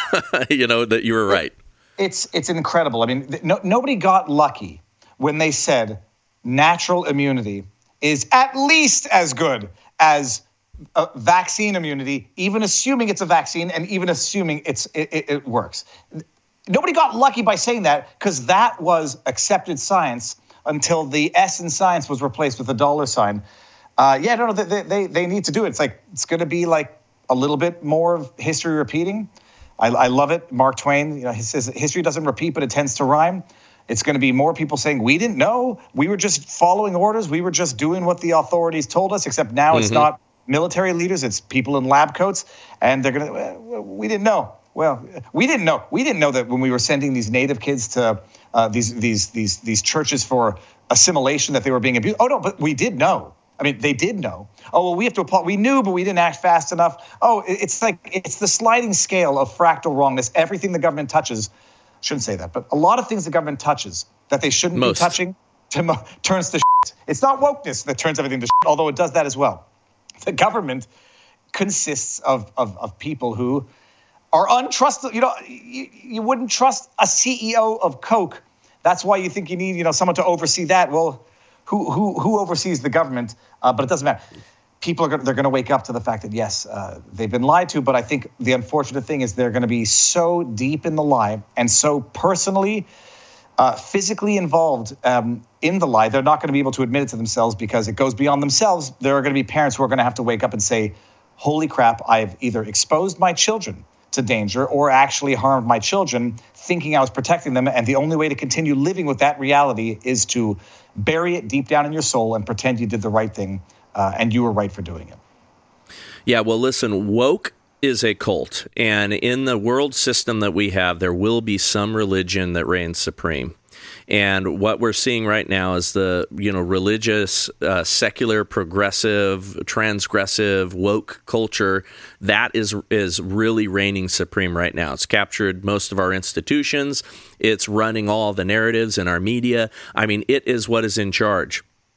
You know that you were right. It's it's incredible. I mean, no, nobody got lucky when they said natural immunity is at least as good as Uh, vaccine immunity, even assuming it's a vaccine and even assuming it's it, it, it works. Nobody got lucky by saying that because that was accepted science until the S in science was replaced with a dollar sign. Uh, yeah, no, no, they, they they need to do it. It's like it's going to be like a little bit more of history repeating. I, I love it. Mark Twain, you know, he says history doesn't repeat, but it tends to rhyme. It's going to be more people saying, we didn't know. We were just following orders. We were just doing what the authorities told us, except now mm-hmm. it's not military leaders, it's people in lab coats, and they're going to, well, we didn't know. Well, we didn't know. We didn't know that when we were sending these native kids to uh, these these these these churches for assimilation that they were being abused. Oh, no, but we did know. I mean, they did know. Oh, well, we have to apply. We knew, but we didn't act fast enough. Oh, it's like, it's the sliding scale of fractal wrongness. Everything the government touches, shouldn't say that, but a lot of things the government touches that they shouldn't Most. be touching to, turns to shit. It's not wokeness that turns everything to shit, although it does that as well. The government consists of, of, of people who are untrustable. You know, you, you wouldn't trust a C E O of Coke. That's why you think you need, you know, someone to oversee that. Well, who who who oversees the government? Uh, but it doesn't matter. People are gonna, they're going to wake up to the fact that yes, uh, they've been lied to. But I think the unfortunate thing is they're going to be so deep in the lie and so personally, uh, physically involved um, in the lie, they're not going to be able to admit it to themselves because it goes beyond themselves. There are going to be parents who are going to have to wake up and say, holy crap, I've either exposed my children to danger or actually harmed my children thinking I was protecting them. And the only way to continue living with that reality is to bury it deep down in your soul and pretend you did the right thing uh, and you were right for doing it. Yeah, well, listen, woke is a cult. And in the world system that we have, there will be some religion that reigns supreme. And what we're seeing right now is the, you know, religious, uh, secular, progressive, transgressive, woke culture that is is really reigning supreme right now. It's captured most of our institutions. It's running all the narratives in our media. I mean, it is what is in charge.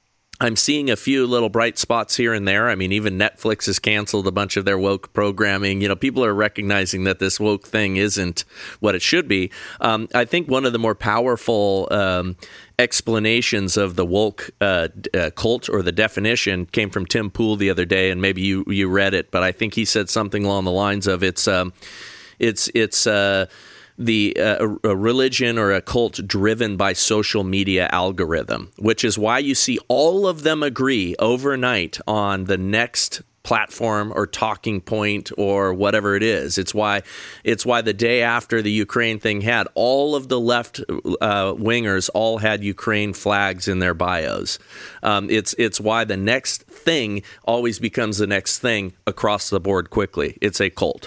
I'm seeing a few little bright spots here and there. I mean, even Netflix has canceled a bunch of their woke programming. You know, people are recognizing that this woke thing isn't what it should be. Um, I think one of the more powerful um, explanations of the woke uh, uh, cult, or the definition, came from Tim Pool the other day, and maybe you you read it, but I think he said something along the lines of it's um, it's it's. Uh, the uh, a religion or a cult driven by social media algorithm, which is why you see all of them agree overnight on the next platform or talking point or whatever it is. It's why it's why the day after the Ukraine thing had, all of the left uh, wingers all had Ukraine flags in their bios. Um, it's it's why the next thing always becomes the next thing across the board quickly. It's a cult.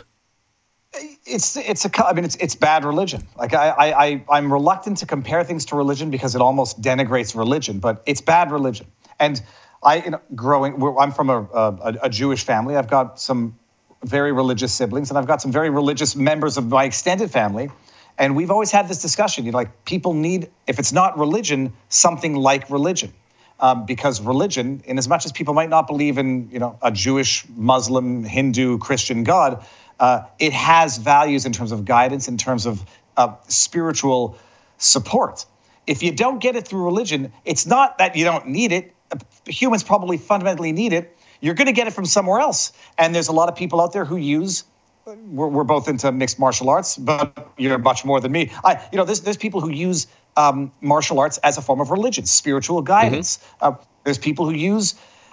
It's it's a I mean it's it's bad religion. Like I I I'm reluctant to compare things to religion because it almost denigrates religion, but it's bad religion. And I you know, growing I'm from a, a a Jewish family. I've got some very religious siblings, and I've got some very religious members of my extended family. And we've always had this discussion. You know, like people need, if it's not religion, something like religion. Um, because religion, in as much as people might not believe in, you know, a Jewish, Muslim, Hindu, Christian God, uh, it has values in terms of guidance, in terms of uh, spiritual support. If you don't get it through religion, it's not that you don't need it. Humans probably fundamentally need it. You're going to get it from somewhere else. And there's a lot of people out there who use, we're, we're both into mixed martial arts, but you're much more than me. I, you know, there's there's people who use um, martial arts as a form of religion, spiritual guidance. Mm-hmm. Uh, there's people who use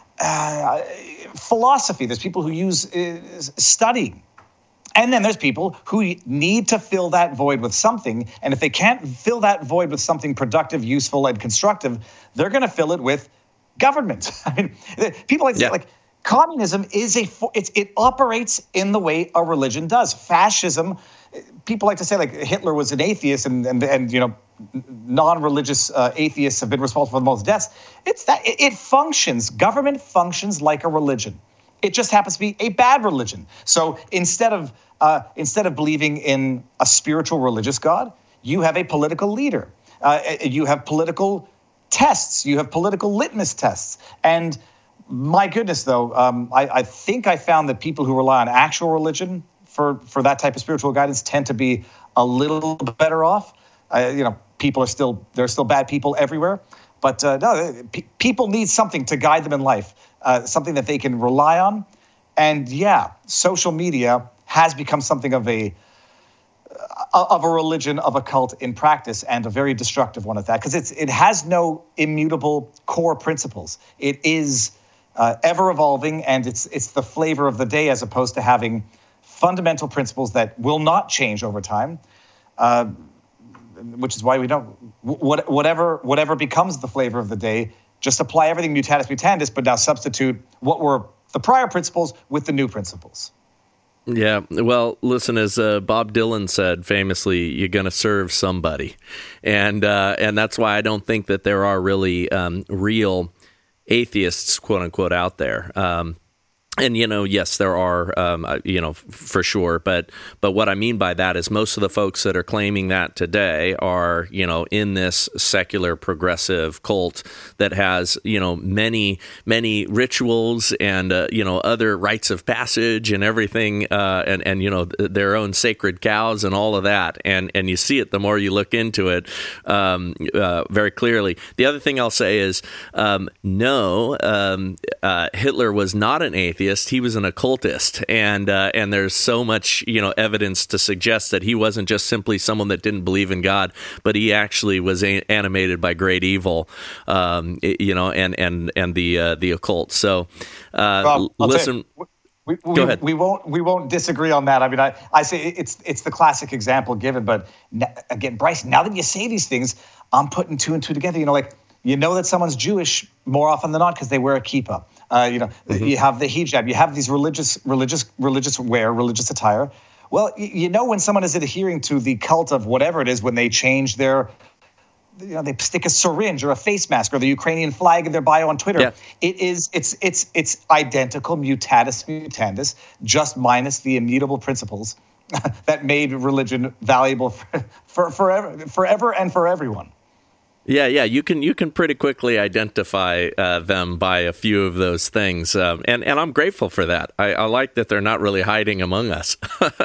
uh, philosophy. There's people who use uh, studying. And then there's people who need to fill that void with something. And if they can't fill that void with something productive, useful, and constructive, they're going to fill it with government. I mean, people like to yeah. say, like, communism is a, it's, it operates in the way a religion does. Fascism, people like to say, like, Hitler was an atheist, and, and, and you know, non-religious uh, atheists have been responsible for the most deaths. It's that it, it functions. Government functions like a religion. It just happens to be a bad religion. So instead of uh, instead of believing in a spiritual religious God, you have a political leader. Uh, you have political tests. You have political litmus tests. And my goodness, though, um, I, I think I found that people who rely on actual religion for, for that type of spiritual guidance tend to be a little better off. Uh, you know, people are still, there are still bad people everywhere. But uh, no, p- people need something to guide them in life, uh, something that they can rely on. And yeah, social media has become something of a uh, of a religion, of a cult in practice, and a very destructive one at that, because it's it has no immutable core principles. It is uh, ever evolving, and it's it's the flavor of the day, as opposed to having fundamental principles that will not change over time. Uh, which is why we don't, what, whatever whatever becomes the flavor of the day, just apply everything mutatis mutandis, but now substitute what were the prior principles with the new principles. Yeah, well, listen, as uh, Bob Dylan said famously, you're going to serve somebody. And uh, and that's why I don't think that there are really um, real atheists, quote unquote, out there. Um And, you know, yes, there are, um, you know, f- for sure. But but what I mean by that is most of the folks that are claiming that today are, you know, in this secular progressive cult that has, you know, many, many rituals and, uh, you know, other rites of passage and everything uh, and, and, you know, their own sacred cows and all of that. And, and you see it the more you look into it um, uh, very clearly. The other thing I'll say is, um, no, um, uh, Hitler was not an atheist. He was an occultist, and uh, and there's so much, you know, evidence to suggest that he wasn't just simply someone that didn't believe in God, but he actually was a- animated by great evil, um, you know, and and and the uh, the occult. So, uh, Bob, listen. We, we, Go ahead. We won't we won't disagree on that. I mean, I, I say it's it's the classic example given, but again, Bryce, now that you say these things, I'm putting two and two together. You know, like, you know that someone's Jewish more often than not because they wear a kippah. Uh, you know, mm-hmm. You have the hijab. You have these religious, religious, religious wear, religious attire. Well, you, you know when someone is adhering to the cult of whatever it is, when they change their, you know, they stick a syringe or a face mask or the Ukrainian flag in their bio on Twitter. Yeah. It is, it's, it's, it's identical, mutatis mutandis, just minus the immutable principles that made religion valuable for, for forever, forever and for everyone. Yeah, yeah, you can you can pretty quickly identify uh, them by a few of those things, um, and and I'm grateful for that. I, I like that they're not really hiding among us.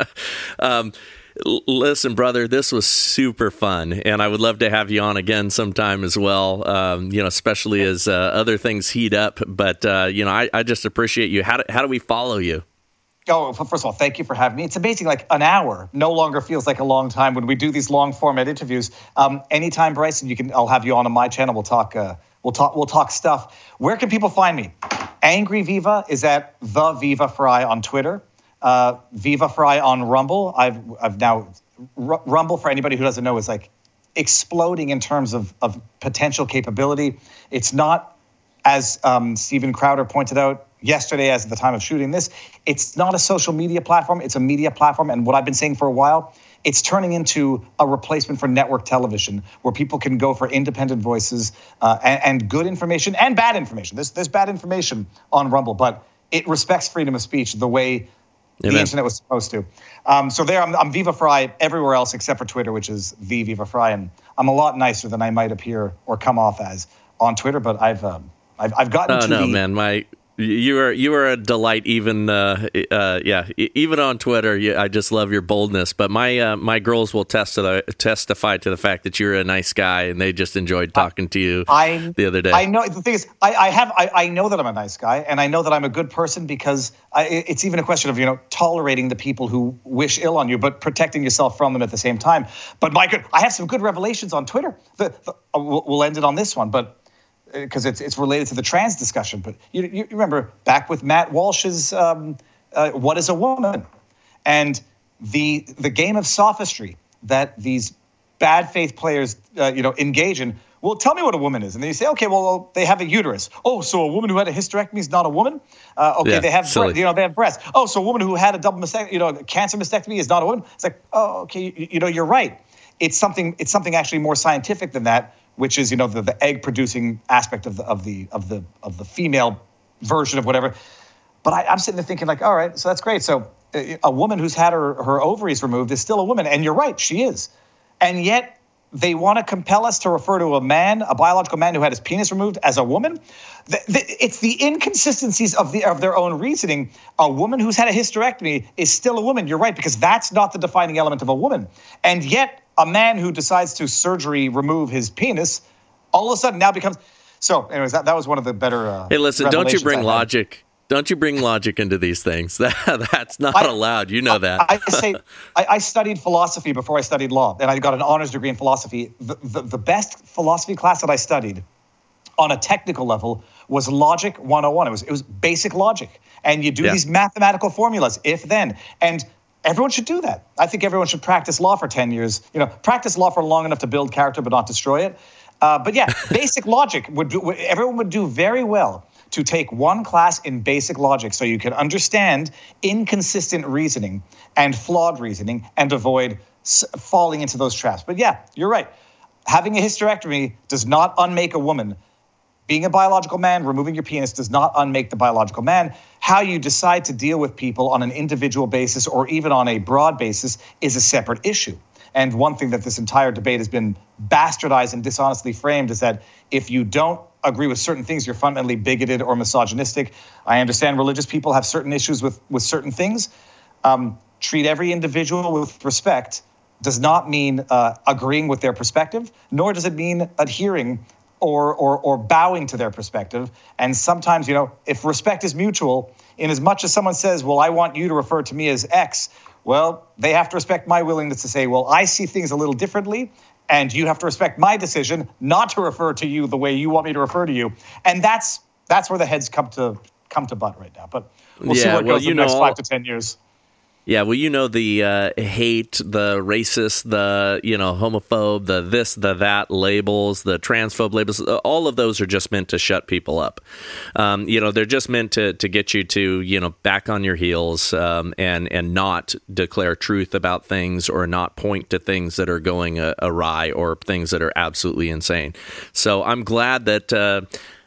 um, l- listen, brother, this was super fun, and I would love to have you on again sometime as well. Um, you know, especially as uh, other things heat up. But uh, you know, I, I just appreciate you. How do, how do we follow you? Oh, first of all, thank you for having me. It's amazing. Like an hour no longer feels like a long time when we do these long format interviews. Um, anytime, Bryson, you can. I'll have you on on my channel. We'll talk. Uh, we'll talk. We'll talk stuff. Where can people find me? Angry Viva is at the Viva Fry on Twitter. Uh, Viva Fry on Rumble. I've I've now R- Rumble, for anybody who doesn't know, is like exploding in terms of of potential capability. It's not, as um, Steven Crowder pointed out yesterday, as at the time of shooting this, it's not a social media platform. It's a media platform. And what I've been saying for a while, it's turning into a replacement for network television, where people can go for independent voices uh, and, and good information and bad information. There's, there's bad information on Rumble, but it respects freedom of speech the way Amen. The internet was supposed to. Um, so there, I'm, I'm Viva Fry everywhere else except for Twitter, which is the Viva Fry. And I'm a lot nicer than I might appear or come off as on Twitter, but I've um, I've, I've gotten oh, to no, the... man, my... You are you are a delight, even uh, uh, yeah, even on Twitter. You, I just love your boldness. But my uh, my girls will testi- testify to the fact that you're a nice guy, and they just enjoyed talking to you I, the other day. I know the thing is, I, I have I, I know that I'm a nice guy, and I know that I'm a good person because I, it's even a question of you know tolerating the people who wish ill on you, but protecting yourself from them at the same time. But my good, I have some good revelations on Twitter. The, the, we'll, we'll end it on this one, but. Because it's it's related to the trans discussion, but you, you remember back with Matt Walsh's um, uh, "What is a Woman," and the the game of sophistry that these bad faith players uh, you know engage in. Well, tell me what a woman is, and then you say, okay, well they have a uterus. Oh, so a woman who had a hysterectomy is not a woman? Uh, okay, yeah, they have bre- you know they have breasts. Oh, so a woman who had a double mastectomy, you know, cancer mastectomy is not a woman? It's like, oh, okay, you, you know, you're right. It's something it's something actually more scientific than that, which is, you know, the, the egg producing aspect of the of the of the of the female version of whatever. But I, I'm sitting there thinking like, all right, so that's great. So a woman who's had her, her ovaries removed is still a woman. And you're right, she is. And yet they want to compel us to refer to a man, a biological man who had his penis removed, as a woman. The, the, it's the inconsistencies of the of their own reasoning. A woman who's had a hysterectomy is still a woman. You're right, because that's not the defining element of a woman. And yet a man who decides to surgery remove his penis all of a sudden now becomes... So anyways, that, that was one of the better uh, Hey, listen, don't you bring logic... Don't you bring logic into these things? That, that's not I, allowed. You know that. I, I say I, I studied philosophy before I studied law, and I got an honors degree in philosophy. The, the, the best philosophy class that I studied on a technical level was Logic one oh one. It was it was basic logic. And you do yeah. these mathematical formulas, if then. And everyone should do that. I think everyone should practice law for ten years. You know, practice law for long enough to build character but not destroy it. Uh, but yeah, basic logic would do, everyone would do very well to take one class in basic logic so you can understand inconsistent reasoning and flawed reasoning and avoid s- falling into those traps. But yeah, you're right. Having a hysterectomy does not unmake a woman. Being a biological man, removing your penis does not unmake the biological man. How you decide to deal with people on an individual basis or even on a broad basis is a separate issue. And one thing that this entire debate has been bastardized and dishonestly framed is that if you don't agree with certain things, you're fundamentally bigoted or misogynistic. I understand religious people have certain issues with, with certain things. Um, treat every individual with respect does not mean uh, agreeing with their perspective, nor does it mean adhering or, or or bowing to their perspective. And sometimes, you know, if respect is mutual, in as much as someone says, well, I want you to refer to me as X, well, they have to respect my willingness to say, well, I see things a little differently, and you have to respect my decision not to refer to you the way you want me to refer to you. And that's that's where the heads come to come to butt right now. But we'll yeah, see where it well, goes in the next know, five to ten years. Yeah, well, you know, the uh, hate, the racist, the, you know, homophobe, the this, the that labels, the transphobe labels, all of those are just meant to shut people up. Um, you know, they're just meant to to get you to, you know, back on your heels um, and, and not declare truth about things or not point to things that are going uh, awry or things that are absolutely insane. So I'm glad that... Uh,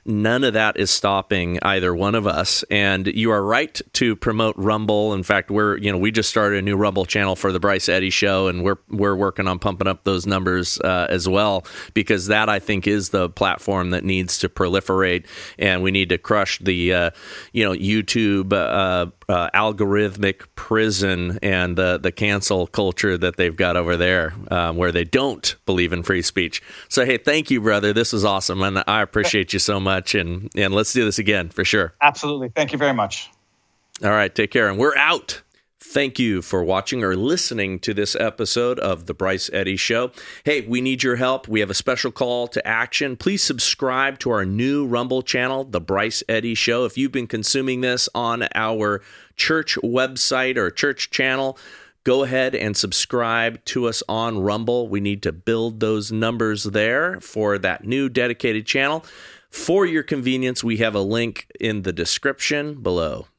None of that is stopping either one of us. And you are right to promote Rumble. In fact, we're, you know, we just started a new Rumble channel for the Bryce Eddy Show, and we're we're working on pumping up those numbers uh, as well, because that, I think, is the platform that needs to proliferate, and we need to crush the, uh, you know, YouTube uh, uh, algorithmic prison and the the cancel culture that they've got over there, um, where they don't believe in free speech. So, hey, thank you, brother. This is awesome, and I appreciate you so much. And, and let's do this again for sure. Absolutely. Thank you very much. All right. Take care. And we're out. Thank you for watching or listening to this episode of The Bryce Eddy Show. Hey, we need your help. We have a special call to action. Please subscribe to our new Rumble channel, The Bryce Eddy Show. If you've been consuming this on our church website or church channel, go ahead and subscribe to us on Rumble. We need to build those numbers there for that new dedicated channel. For your convenience, we have a link in the description below.